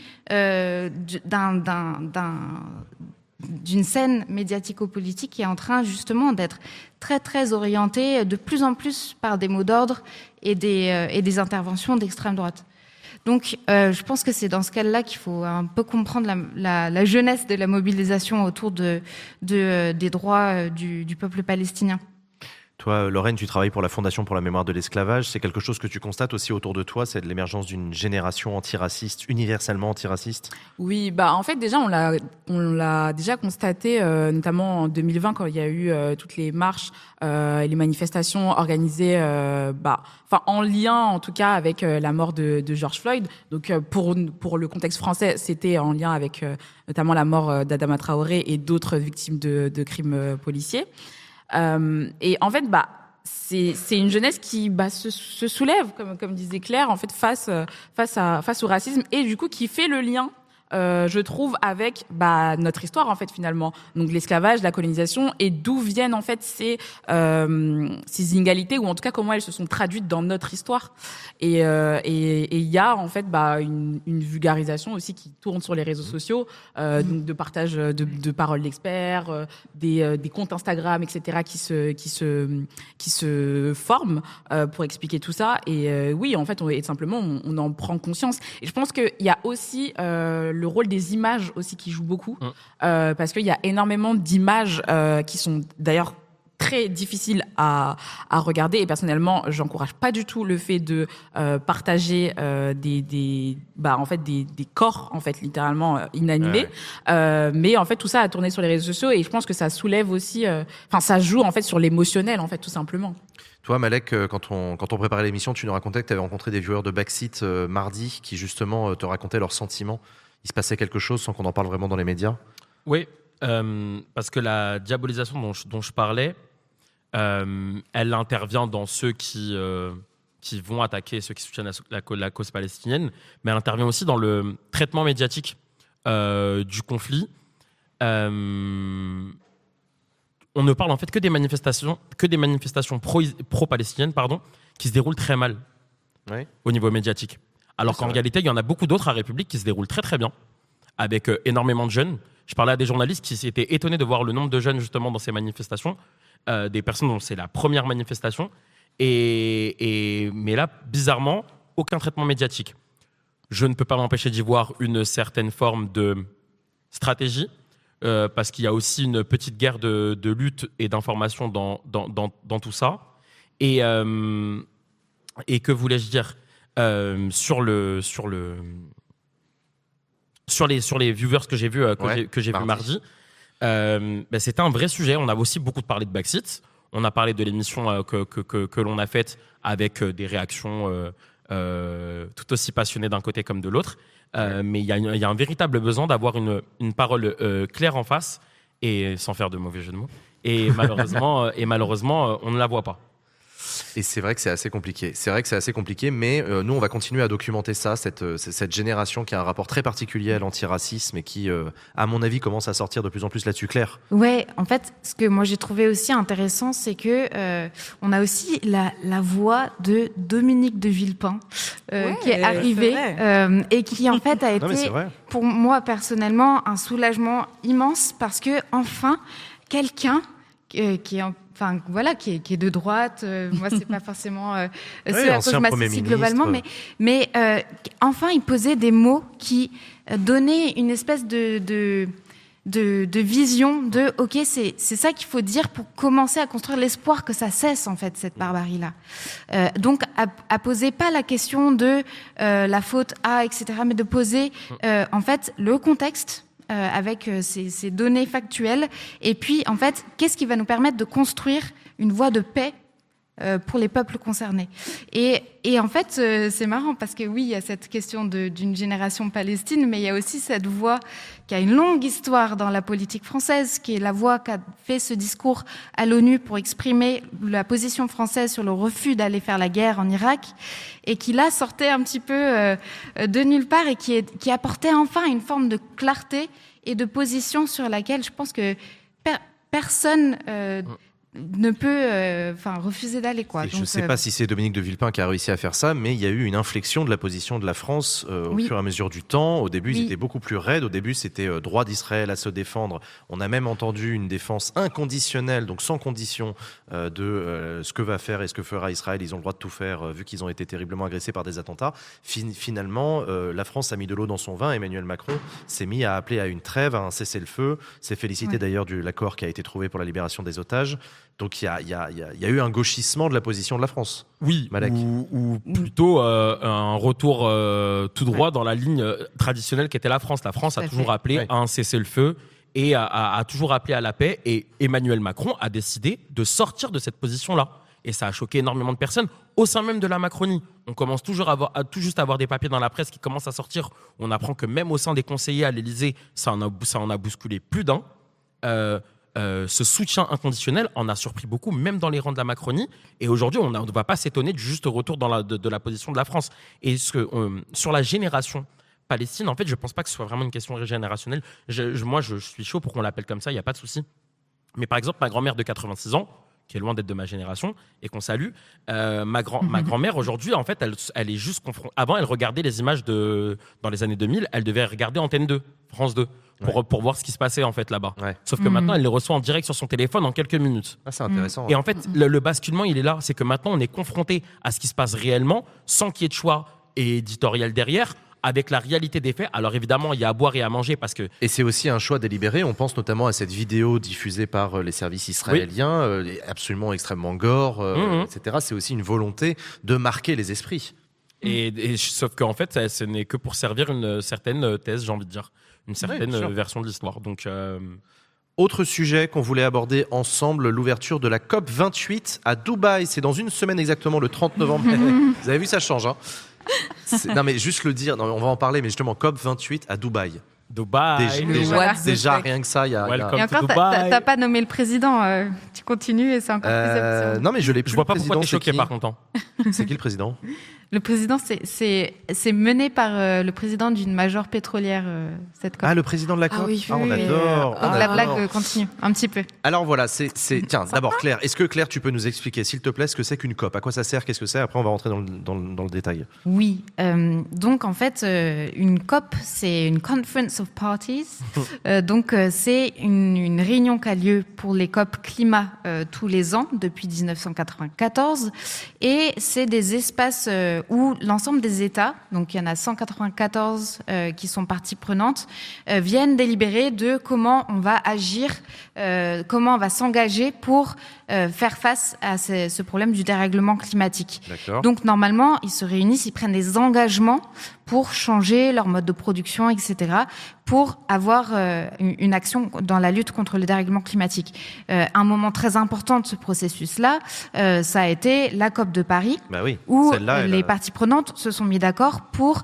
d'une scène médiatico-politique qui est en train justement d'être très très orientée de plus en plus par des mots d'ordre et des interventions d'extrême droite. Donc je pense que c'est dans ce cas-là qu'il faut un peu comprendre la jeunesse de la mobilisation autour des droits du peuple palestinien. Toi, Lorraine, tu travailles pour la Fondation pour la mémoire de l'esclavage. C'est quelque chose que tu constates aussi autour de toi, c'est de l'émergence d'une génération antiraciste, universellement antiraciste? Oui, en fait, déjà, on l'a déjà constaté, notamment en 2020, quand il y a eu toutes les marches et les manifestations organisées, en lien, en tout cas, avec la mort de George Floyd. Donc, pour le contexte français, c'était en lien avec notamment la mort d'Adama Traoré et d'autres victimes de crimes policiers. Et en fait, c'est une jeunesse qui se soulève, comme disait Claire, en fait, face au racisme, et du coup qui fait le lien, je trouve, avec notre histoire, en fait, finalement. Donc l'esclavage, la colonisation, et d'où viennent en fait ces inégalités, ou en tout cas comment elles se sont traduites dans notre histoire. Et il y a en fait une vulgarisation aussi qui tourne sur les réseaux sociaux, donc de partage de paroles d'experts, des comptes Instagram, etc. qui se forment pour expliquer tout ça. Et oui, en fait, on en prend conscience. Et je pense qu'il y a aussi le rôle des images aussi qui joue beaucoup, parce qu'il y a énormément d'images qui sont d'ailleurs très difficiles à regarder, et personnellement j'encourage pas du tout le fait de partager des corps en fait littéralement inanimés, mais en fait tout ça a tourné sur les réseaux sociaux, et je pense que ça soulève aussi ça joue en fait sur l'émotionnel en fait, tout simplement. Toi, Malek, quand on préparait l'émission, tu nous racontais que tu avais rencontré des viewers de Backseat mardi qui justement te racontaient leurs sentiments. Il se passait quelque chose sans qu'on en parle vraiment dans les médias? Oui, parce que la diabolisation dont je parlais, elle intervient dans ceux qui vont attaquer ceux qui soutiennent la cause palestinienne, mais elle intervient aussi dans le traitement médiatique du conflit. On ne parle en fait que des manifestations pro-palestiniennes, qui se déroulent très mal au niveau médiatique. Alors qu'en réalité, il y en a beaucoup d'autres à République qui se déroulent très très bien, avec énormément de jeunes. Je parlais à des journalistes qui s'étaient étonnés de voir le nombre de jeunes justement dans ces manifestations, des personnes dont c'est la première manifestation. Mais là, bizarrement, aucun traitement médiatique. Je ne peux pas m'empêcher d'y voir une certaine forme de stratégie, parce qu'il y a aussi une petite guerre de lutte et d'information dans tout ça. Et que voulais-je dire ? Sur les viewers que j'ai vus mardi, c'était un vrai sujet. On a aussi beaucoup parlé de Backseat. On a parlé de l'émission que l'on a faite avec des réactions tout aussi passionnées d'un côté comme de l'autre. Mais il y a un véritable besoin d'avoir une parole claire en face, et sans faire de mauvais jeu de mots. Et malheureusement, on ne la voit pas. Et c'est vrai que c'est assez compliqué. Mais nous, on va continuer à documenter ça, cette génération qui a un rapport très particulier à l'antiracisme et qui, à mon avis, commence à sortir de plus en plus là-dessus. Claire ? Ouais, en fait, ce que moi j'ai trouvé aussi intéressant, c'est que on a aussi la voix de Dominique de Villepin qui est arrivée et qui en fait a été, pour moi personnellement, un soulagement immense, parce que enfin quelqu'un qui est de droite. Moi, c'est pas forcément ce à quoi je m'associe globalement, mais enfin, il posait des mots qui donnaient une espèce de vision de OK, c'est ça qu'il faut dire pour commencer à construire l'espoir que ça cesse en fait cette barbarie-là. Donc, à poser pas la question de la faute à, etc., mais de poser en fait le contexte. Avec ces données factuelles, et puis en fait, qu'est-ce qui va nous permettre de construire une voie de paix pour les peuples concernés. Et en fait, c'est marrant parce que oui, il y a cette question d'une génération palestine, mais il y a aussi cette voix qui a une longue histoire dans la politique française, qui est la voix qu'a fait ce discours à l'ONU pour exprimer la position française sur le refus d'aller faire la guerre en Irak, et qui là sortait un petit peu de nulle part, et qui apportait enfin une forme de clarté et de position sur laquelle je pense que personne ne peut refuser d'aller, quoi. Je ne sais pas si c'est Dominique de Villepin qui a réussi à faire ça, mais il y a eu une inflexion de la position de la France au fur et à mesure du temps. Au début, ils étaient beaucoup plus raides. Au début, c'était droit d'Israël à se défendre. On a même entendu une défense inconditionnelle, donc sans condition, de ce que va faire et ce que fera Israël. Ils ont le droit de tout faire, vu qu'ils ont été terriblement agressés par des attentats. Finalement, la France a mis de l'eau dans son vin. Emmanuel Macron s'est mis à appeler à une trêve, à un cessez-le-feu. S'est félicité d'ailleurs de l'accord qui a été trouvé pour la libération des otages. Donc il y a eu un gauchissement de la position de la France. Oui, Malek. Ou plutôt un retour tout droit dans la ligne traditionnelle qu'était la France. La France a toujours appelé à un cessez-le-feu et a toujours appelé à la paix. Et Emmanuel Macron a décidé de sortir de cette position-là. Et ça a choqué énormément de personnes au sein même de la Macronie. On commence toujours à tout juste avoir des papiers dans la presse qui commencent à sortir. On apprend que même au sein des conseillers à l'Élysée, ça en a bousculé plus d'un. ce soutien inconditionnel en a surpris beaucoup, même dans les rangs de la Macronie. Et aujourd'hui, on ne va pas s'étonner du juste retour de la position de la France. Et sur la génération Palestine, en fait, je ne pense pas que ce soit vraiment une question générationnelle. Moi, je suis chaud pour qu'on l'appelle comme ça, il n'y a pas de souci. Mais par exemple, ma grand-mère de 86 ans, qui est loin d'être de ma génération, et qu'on salue, ma grand-mère, aujourd'hui, en fait, elle est juste confrontée. Avant, elle regardait les images dans les années 2000, elle devait regarder Antenne 2, France 2, pour voir ce qui se passait, en fait, là-bas. Ouais. Sauf que maintenant, elle les reçoit en direct sur son téléphone en quelques minutes. Ah, c'est intéressant. Et en fait, le basculement, il est là. C'est que maintenant, on est confronté à ce qui se passe réellement, sans qu'il y ait de choix éditorial derrière, avec la réalité des faits. Alors évidemment, il y a à boire et à manger parce que... Et c'est aussi un choix délibéré. On pense notamment à cette vidéo diffusée par les services israéliens, absolument extrêmement gore, etc. C'est aussi une volonté de marquer les esprits. Sauf qu'en fait, ce n'est que pour servir une certaine thèse, j'ai envie de dire. Une certaine version de l'histoire. Donc... Autre sujet qu'on voulait aborder ensemble, l'ouverture de la COP 28 à Dubaï. C'est dans une semaine exactement, le 30 novembre. Vous avez vu, ça change, hein. Non mais juste le dire, on va en parler, mais justement COP 28 à Dubaï. Déjà rien que ça, il y a. Et encore, t'as pas nommé le président. Tu continues et c'est encore plus absurde. Non mais je vois pas pourquoi t'es choqué par contre. C'est qui le président? Le président, c'est mené par le président d'une major pétrolière, cette COP. Ah, le président de la COP. On adore. Donc la blague continue un petit peu. Alors voilà, tiens, d'abord Claire, est-ce que Claire, tu peux nous expliquer, s'il te plaît, ce que c'est qu'une COP? À quoi ça sert? Qu'est-ce que c'est? Après, on va rentrer dans le détail. Oui. Donc en fait, une COP, c'est une Conference of Parties. Donc c'est une réunion qui a lieu pour les COP climat tous les ans depuis 1994, et c'est des espaces où l'ensemble des États, donc il y en a 194 qui sont parties prenantes, viennent délibérer de comment on va agir, comment on va s'engager pour faire face à ce problème du dérèglement climatique. D'accord. Donc normalement, ils se réunissent, ils prennent des engagements pour changer leur mode de production, etc., pour avoir une action dans la lutte contre le dérèglement climatique. Un moment très important de ce processus-là, ça a été la COP de Paris, où les parties prenantes se sont mis d'accord pour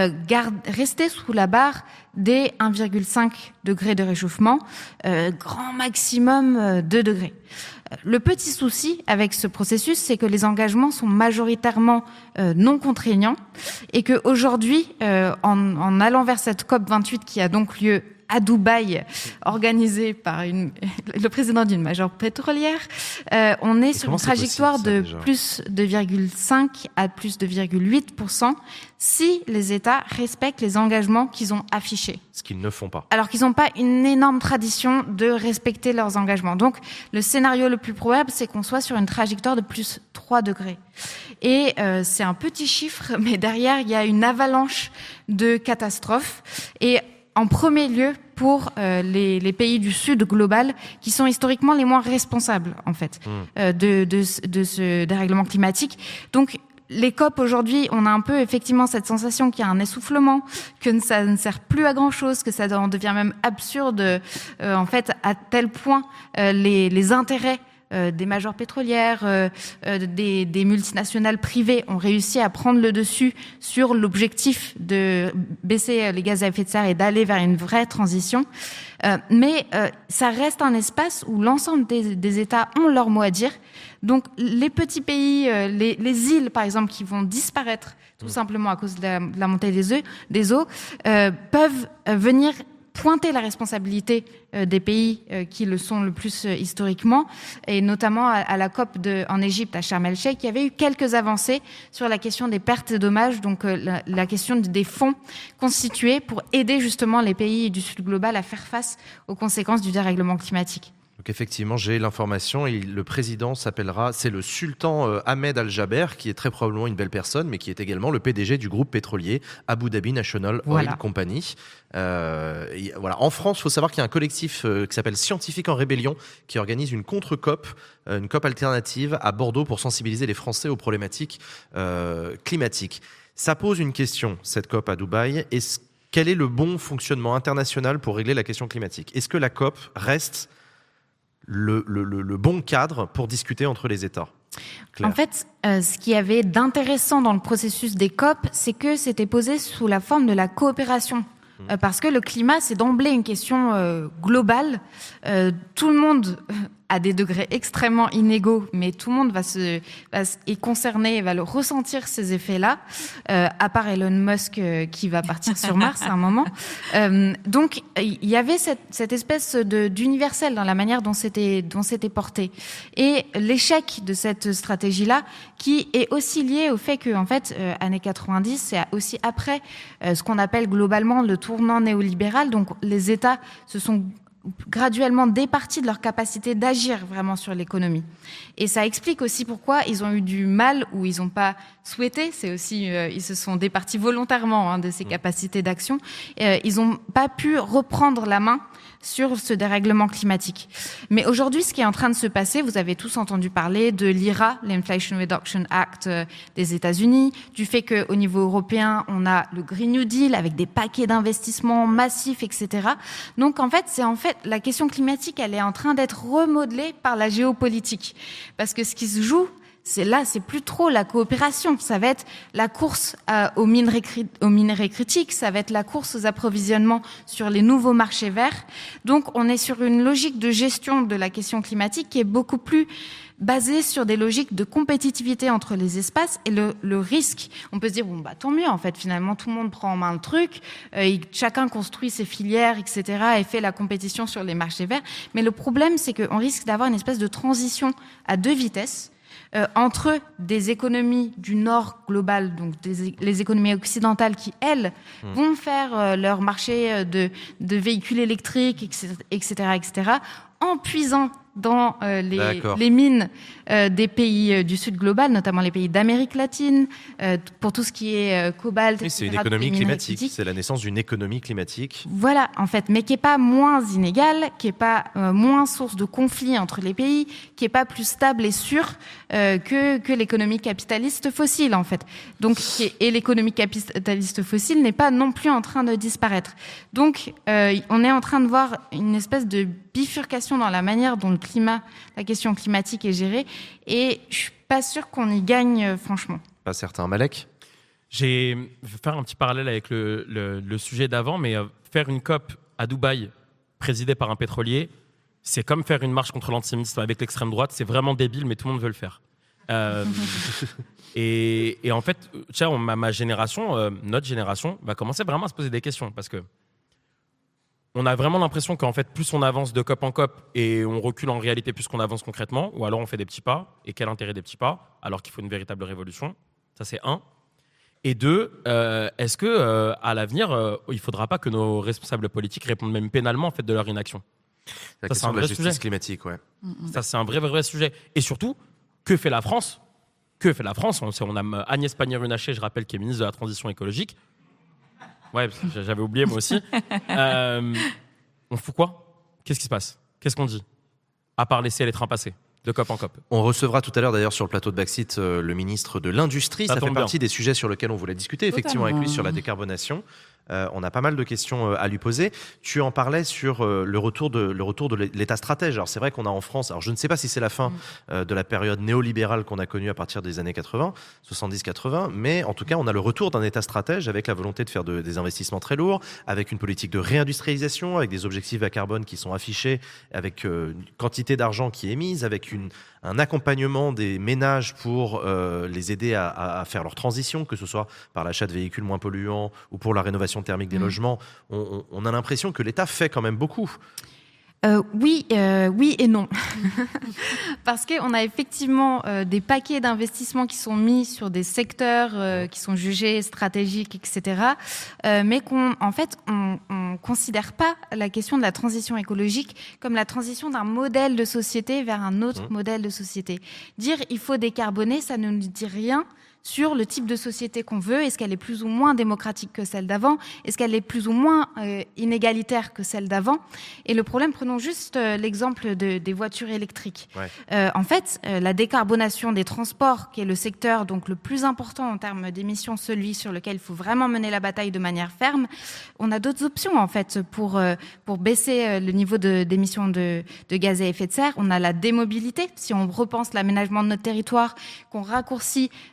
rester sous la barre des 1,5 degrés de réchauffement, grand maximum 2 degrés. Le petit souci avec ce processus, c'est que les engagements sont majoritairement non contraignants et qu'aujourd'hui, en allant vers cette COP 28 qui a donc lieu à Dubaï, organisée par le président d'une major pétrolière, on est sur une trajectoire de plus 2,5 à plus 2,8% si les États respectent les engagements qu'ils ont affichés. Ce qu'ils ne font pas. Alors qu'ils n'ont pas une énorme tradition de respecter leurs engagements. Donc, le scénario le plus probable, c'est qu'on soit sur une trajectoire de plus 3 degrés. Et c'est un petit chiffre, mais derrière, il y a une avalanche de catastrophes. Et en premier lieu pour les pays du Sud global, qui sont historiquement les moins responsables, en fait, de ce dérèglement climatique. Donc, les COP aujourd'hui, on a un peu effectivement cette sensation qu'il y a un essoufflement, que ça ne sert plus à grand chose, que ça en devient même absurde, en fait, à tel point les intérêts des majors pétrolières, des multinationales privées ont réussi à prendre le dessus sur l'objectif de baisser les gaz à effet de serre et d'aller vers une vraie transition. Mais ça reste un espace où l'ensemble des États ont leur mot à dire. Donc les petits pays, les îles par exemple, qui vont disparaître tout simplement à cause de la montée des eaux, peuvent venir pointer la responsabilité des pays qui le sont le plus historiquement, et notamment à la COP en Égypte, à Sharm el-Sheikh, il y avait eu quelques avancées sur la question des pertes et dommages, donc la question des fonds constitués pour aider justement les pays du Sud global à faire face aux conséquences du dérèglement climatique. Donc effectivement, j'ai l'information et le président c'est le sultan Ahmed Al-Jaber, qui est très probablement une belle personne, mais qui est également le PDG du groupe pétrolier Abu Dhabi National Oil Company. Voilà. En France, il faut savoir qu'il y a un collectif qui s'appelle Scientifiques en Rébellion, qui organise une contre-COP, une COP alternative à Bordeaux pour sensibiliser les Français aux problématiques climatiques. Ça pose une question, cette COP à Dubaï. Quel est le bon fonctionnement international pour régler la question climatique? Est-ce que la COP reste le bon cadre pour discuter entre les États? Claire. En fait, ce qu'il y avait d'intéressant dans le processus des COP, c'est que c'était posé sous la forme de la coopération Parce que le climat, c'est d'emblée une question globale. Tout le monde à des degrés extrêmement inégaux, mais tout le monde est concerné et va le ressentir, ces effets-là, à part Elon Musk qui va partir sur Mars à un moment. Donc, il y avait cette espèce d'universel dans la manière dont c'était porté. Et l'échec de cette stratégie-là, qui est aussi lié au fait que, en fait, années 90, c'est aussi après ce qu'on appelle globalement le tournant néolibéral. Donc, les États se sont graduellement départis de leur capacité d'agir vraiment sur l'économie. Et ça explique aussi pourquoi ils ont eu du mal ou ils n'ont pas souhaité, c'est aussi, ils se sont départis volontairement de ces capacités d'action, ils n'ont pas pu reprendre la main sur ce dérèglement climatique. Mais aujourd'hui, ce qui est en train de se passer, vous avez tous entendu parler de l'IRA, l'Inflation Reduction Act des États-Unis, du fait qu'au niveau européen, on a le Green New Deal avec des paquets d'investissements massifs, etc. Donc, en fait, la question climatique, elle est en train d'être remodelée par la géopolitique. Parce que ce qui se joue, c'est plus trop la coopération. Ça va être la course aux minerais critiques, ça va être la course aux approvisionnements sur les nouveaux marchés verts. Donc, on est sur une logique de gestion de la question climatique qui est beaucoup plus basée sur des logiques de compétitivité entre les espaces et le risque. On peut se dire, tant mieux, en fait, finalement, tout le monde prend en main le truc, chacun construit ses filières, etc., et fait la compétition sur les marchés verts. Mais le problème, c'est qu'on risque d'avoir une espèce de transition à deux vitesses, entre des économies du Nord global, donc les économies occidentales qui, elles, vont faire leur marché de véhicules électriques, etc., en puisant dans les mines des pays du Sud global, notamment les pays d'Amérique latine, pour tout ce qui est cobalt, etc. C'est une économie climatique, c'est la naissance d'une économie climatique. Voilà, en fait, mais qui n'est pas moins inégale, qui n'est pas moins source de conflits entre les pays, qui n'est pas plus stable et sûre que l'économie capitaliste fossile, en fait. Donc, et l'économie capitaliste fossile n'est pas non plus en train de disparaître. Donc, on est en train de voir une espèce de bifurcation dans la manière dont la question climatique est gérée, et je suis pas sûre qu'on y gagne, franchement. Pas certain. Malek ? Je vais faire un petit parallèle avec le sujet d'avant, mais faire une COP à Dubaï, présidée par un pétrolier, c'est comme faire une marche contre l'antisémitisme avec l'extrême droite, c'est vraiment débile, mais tout le monde veut le faire. Et en fait, ma génération, notre génération, va commencer vraiment à se poser des questions, parce que on a vraiment l'impression qu'en fait, plus on avance de COP en COP et on recule en réalité plus qu'on avance concrètement, ou alors on fait des petits pas. Et quel intérêt des petits pas, alors qu'il faut une véritable révolution? Ça, c'est un. Et deux, est-ce que à l'avenir, il ne faudra pas que nos responsables politiques répondent même pénalement en fait de leur inaction? La question de la justice climatique, ouais. Ça, c'est un vrai sujet. Et surtout, que fait la France? Que fait la France? On a Agnès Pannier-Runacher, je rappelle, qui est ministre de la Transition écologique. Ouais, j'avais oublié moi aussi. On fout quoi? Qu'est-ce qui se passe? Qu'est-ce qu'on dit? À part laisser les trains passer de COP en COP. On recevra tout à l'heure d'ailleurs sur le plateau de Backseat le ministre de l'Industrie. Ça fait partie des sujets sur lesquels on voulait discuter effectivement avec lui sur la décarbonation. On a pas mal de questions à lui poser. Tu en parlais sur le retour de l'État stratège. Alors c'est vrai qu'on a en France, alors je ne sais pas si c'est la fin de la période néolibérale qu'on a connue à partir des années 80, 70-80, mais en tout cas on a le retour d'un État stratège avec la volonté de faire des investissements très lourds, avec une politique de réindustrialisation, avec des objectifs à carbone qui sont affichés, avec une quantité d'argent qui est mise, avec un accompagnement des ménages pour les aider à faire leur transition, que ce soit par l'achat de véhicules moins polluants ou pour la rénovation thermique des logements. On a l'impression que l'État fait quand même beaucoup. Oui et non. Parce qu'on a effectivement des paquets d'investissements qui sont mis sur des secteurs qui sont jugés stratégiques, etc. Mais en fait, on considère pas la question de la transition écologique comme la transition d'un modèle de société vers un autre modèle de société. Dire il faut décarboner, ça ne nous dit rien sur le type de société qu'on veut. Est-ce qu'elle est plus ou moins démocratique que celle d'avant? Est-ce qu'elle est plus ou moins inégalitaire que celle d'avant? Et le problème, prenons juste l'exemple des voitures électriques. Ouais. En fait, la décarbonation des transports, qui est le secteur donc le plus important en termes d'émissions, celui sur lequel il faut vraiment mener la bataille de manière ferme, on a d'autres options en fait pour baisser le niveau d'émissions de gaz à effet de serre. On a la démobilité. Si on repense l'aménagement de notre territoire, qu'on raccourcit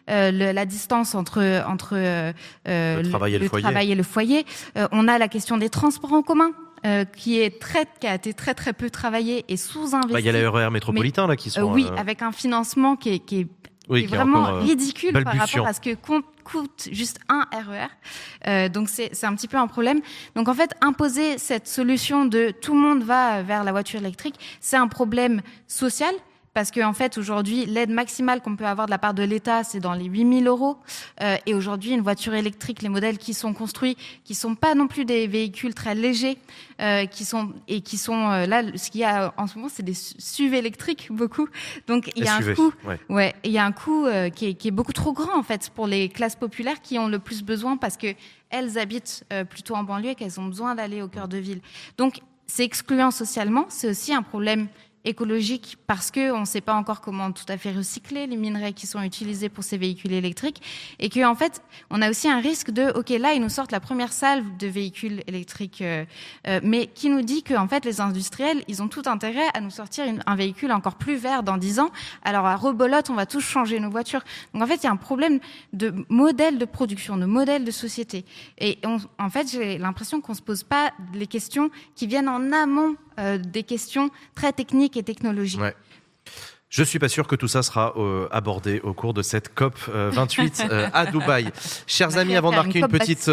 la distance entre le travail et le foyer. On a la question des transports en commun. Qui a été très très peu travaillé et sous-investi. Il y a les RER métropolitains là qui sont. Oui, avec un financement qui est vraiment ridicule par rapport à ce que coûte juste un RER. Donc c'est un petit peu un problème. Donc en fait, imposer cette solution de tout le monde va vers la voiture électrique, c'est un problème social. Parce que en fait, aujourd'hui, l'aide maximale qu'on peut avoir de la part de l'État, c'est dans les 8 000 €. Et aujourd'hui, une voiture électrique, les modèles qui sont construits, qui sont pas non plus des véhicules très légers, qui sont là, ce qu'il y a en ce moment, c'est des SUV électriques beaucoup. Donc il y a un coût, il y a un coût qui est beaucoup trop grand en fait pour les classes populaires qui ont le plus besoin parce que elles habitent plutôt en banlieue et qu'elles ont besoin d'aller au cœur de ville. Donc c'est excluant socialement, c'est aussi un problème écologique parce que on ne sait pas encore comment tout à fait recycler les minerais qui sont utilisés pour ces véhicules électriques et que en fait on a aussi un risque de là ils nous sortent la première salve de véhicules électriques mais qui nous dit que en fait les industriels ils ont tout intérêt à nous sortir un véhicule encore plus vert dans 10 ans. Alors à rebolote on va tous changer nos voitures. Donc en fait il y a un problème de modèle de production, de modèle de société et en fait j'ai l'impression qu'on se pose pas les questions qui viennent en amont des questions très techniques et technologiques. Ouais. Je suis pas sûr que tout ça sera abordé au cours de cette COP 28 à Dubaï. Chers amis, avant de marquer une petite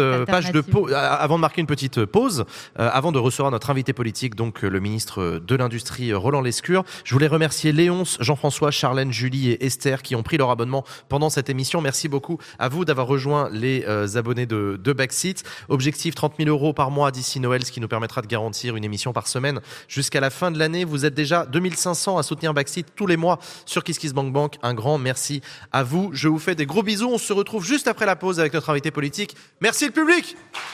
pause, avant de recevoir notre invité politique, donc le ministre de l'Industrie Roland Lescure, je voulais remercier Léonce, Jean-François, Charlène, Julie et Esther qui ont pris leur abonnement pendant cette émission. Merci beaucoup à vous d'avoir rejoint les abonnés de Backseat. Objectif 30 000 € par mois d'ici Noël, ce qui nous permettra de garantir une émission par semaine jusqu'à la fin de l'année. Vous êtes déjà 2500 à soutenir Backseat tous les mois sur KissKissBankBank. Un grand merci à vous. Je vous fais des gros bisous. On se retrouve juste après la pause avec notre invité politique. Merci le public.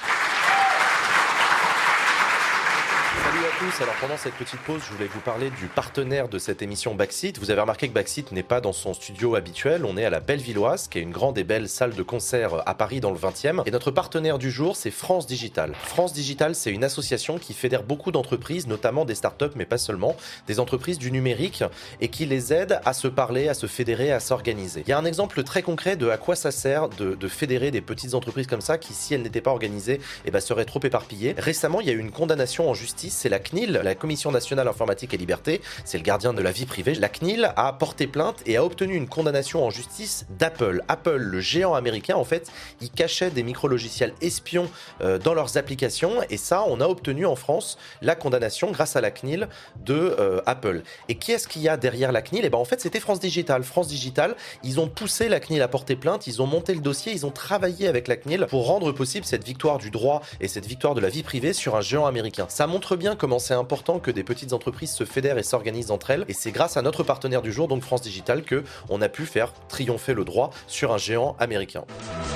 Salut à tous. Alors pendant cette petite pause, je voulais vous parler du partenaire de cette émission Backseat. Vous avez remarqué que Backseat n'est pas dans son studio habituel. On est à la Bellevilloise, qui est une grande et belle salle de concert à Paris dans le 20e. Et notre partenaire du jour, c'est France Digital. France Digital, c'est une association qui fédère beaucoup d'entreprises, notamment des startups, mais pas seulement, des entreprises du numérique et qui les aide à se parler, à se fédérer, à s'organiser. Il y a un exemple très concret de à quoi ça sert de fédérer des petites entreprises comme ça qui, si elles n'étaient pas organisées, seraient trop éparpillées. Récemment, il y a eu une condamnation en justice. C'est la CNIL, la Commission nationale informatique et liberté, c'est le gardien de la vie privée. La CNIL a porté plainte et a obtenu une condamnation en justice d'Apple. Apple, le géant américain, en fait, il cachait des micro-logiciels espions dans leurs applications et ça, on a obtenu en France la condamnation grâce à la CNIL de Apple. Et qui est-ce qu'il y a derrière la CNIL ? En fait, c'était France Digital. France Digital, ils ont poussé la CNIL à porter plainte, ils ont monté le dossier, ils ont travaillé avec la CNIL pour rendre possible cette victoire du droit et cette victoire de la vie privée sur un géant américain. Ça montre bien comment c'est important que des petites entreprises se fédèrent et s'organisent entre elles. Et c'est grâce à notre partenaire du jour, donc France Digital, que on a pu faire triompher le droit sur un géant américain.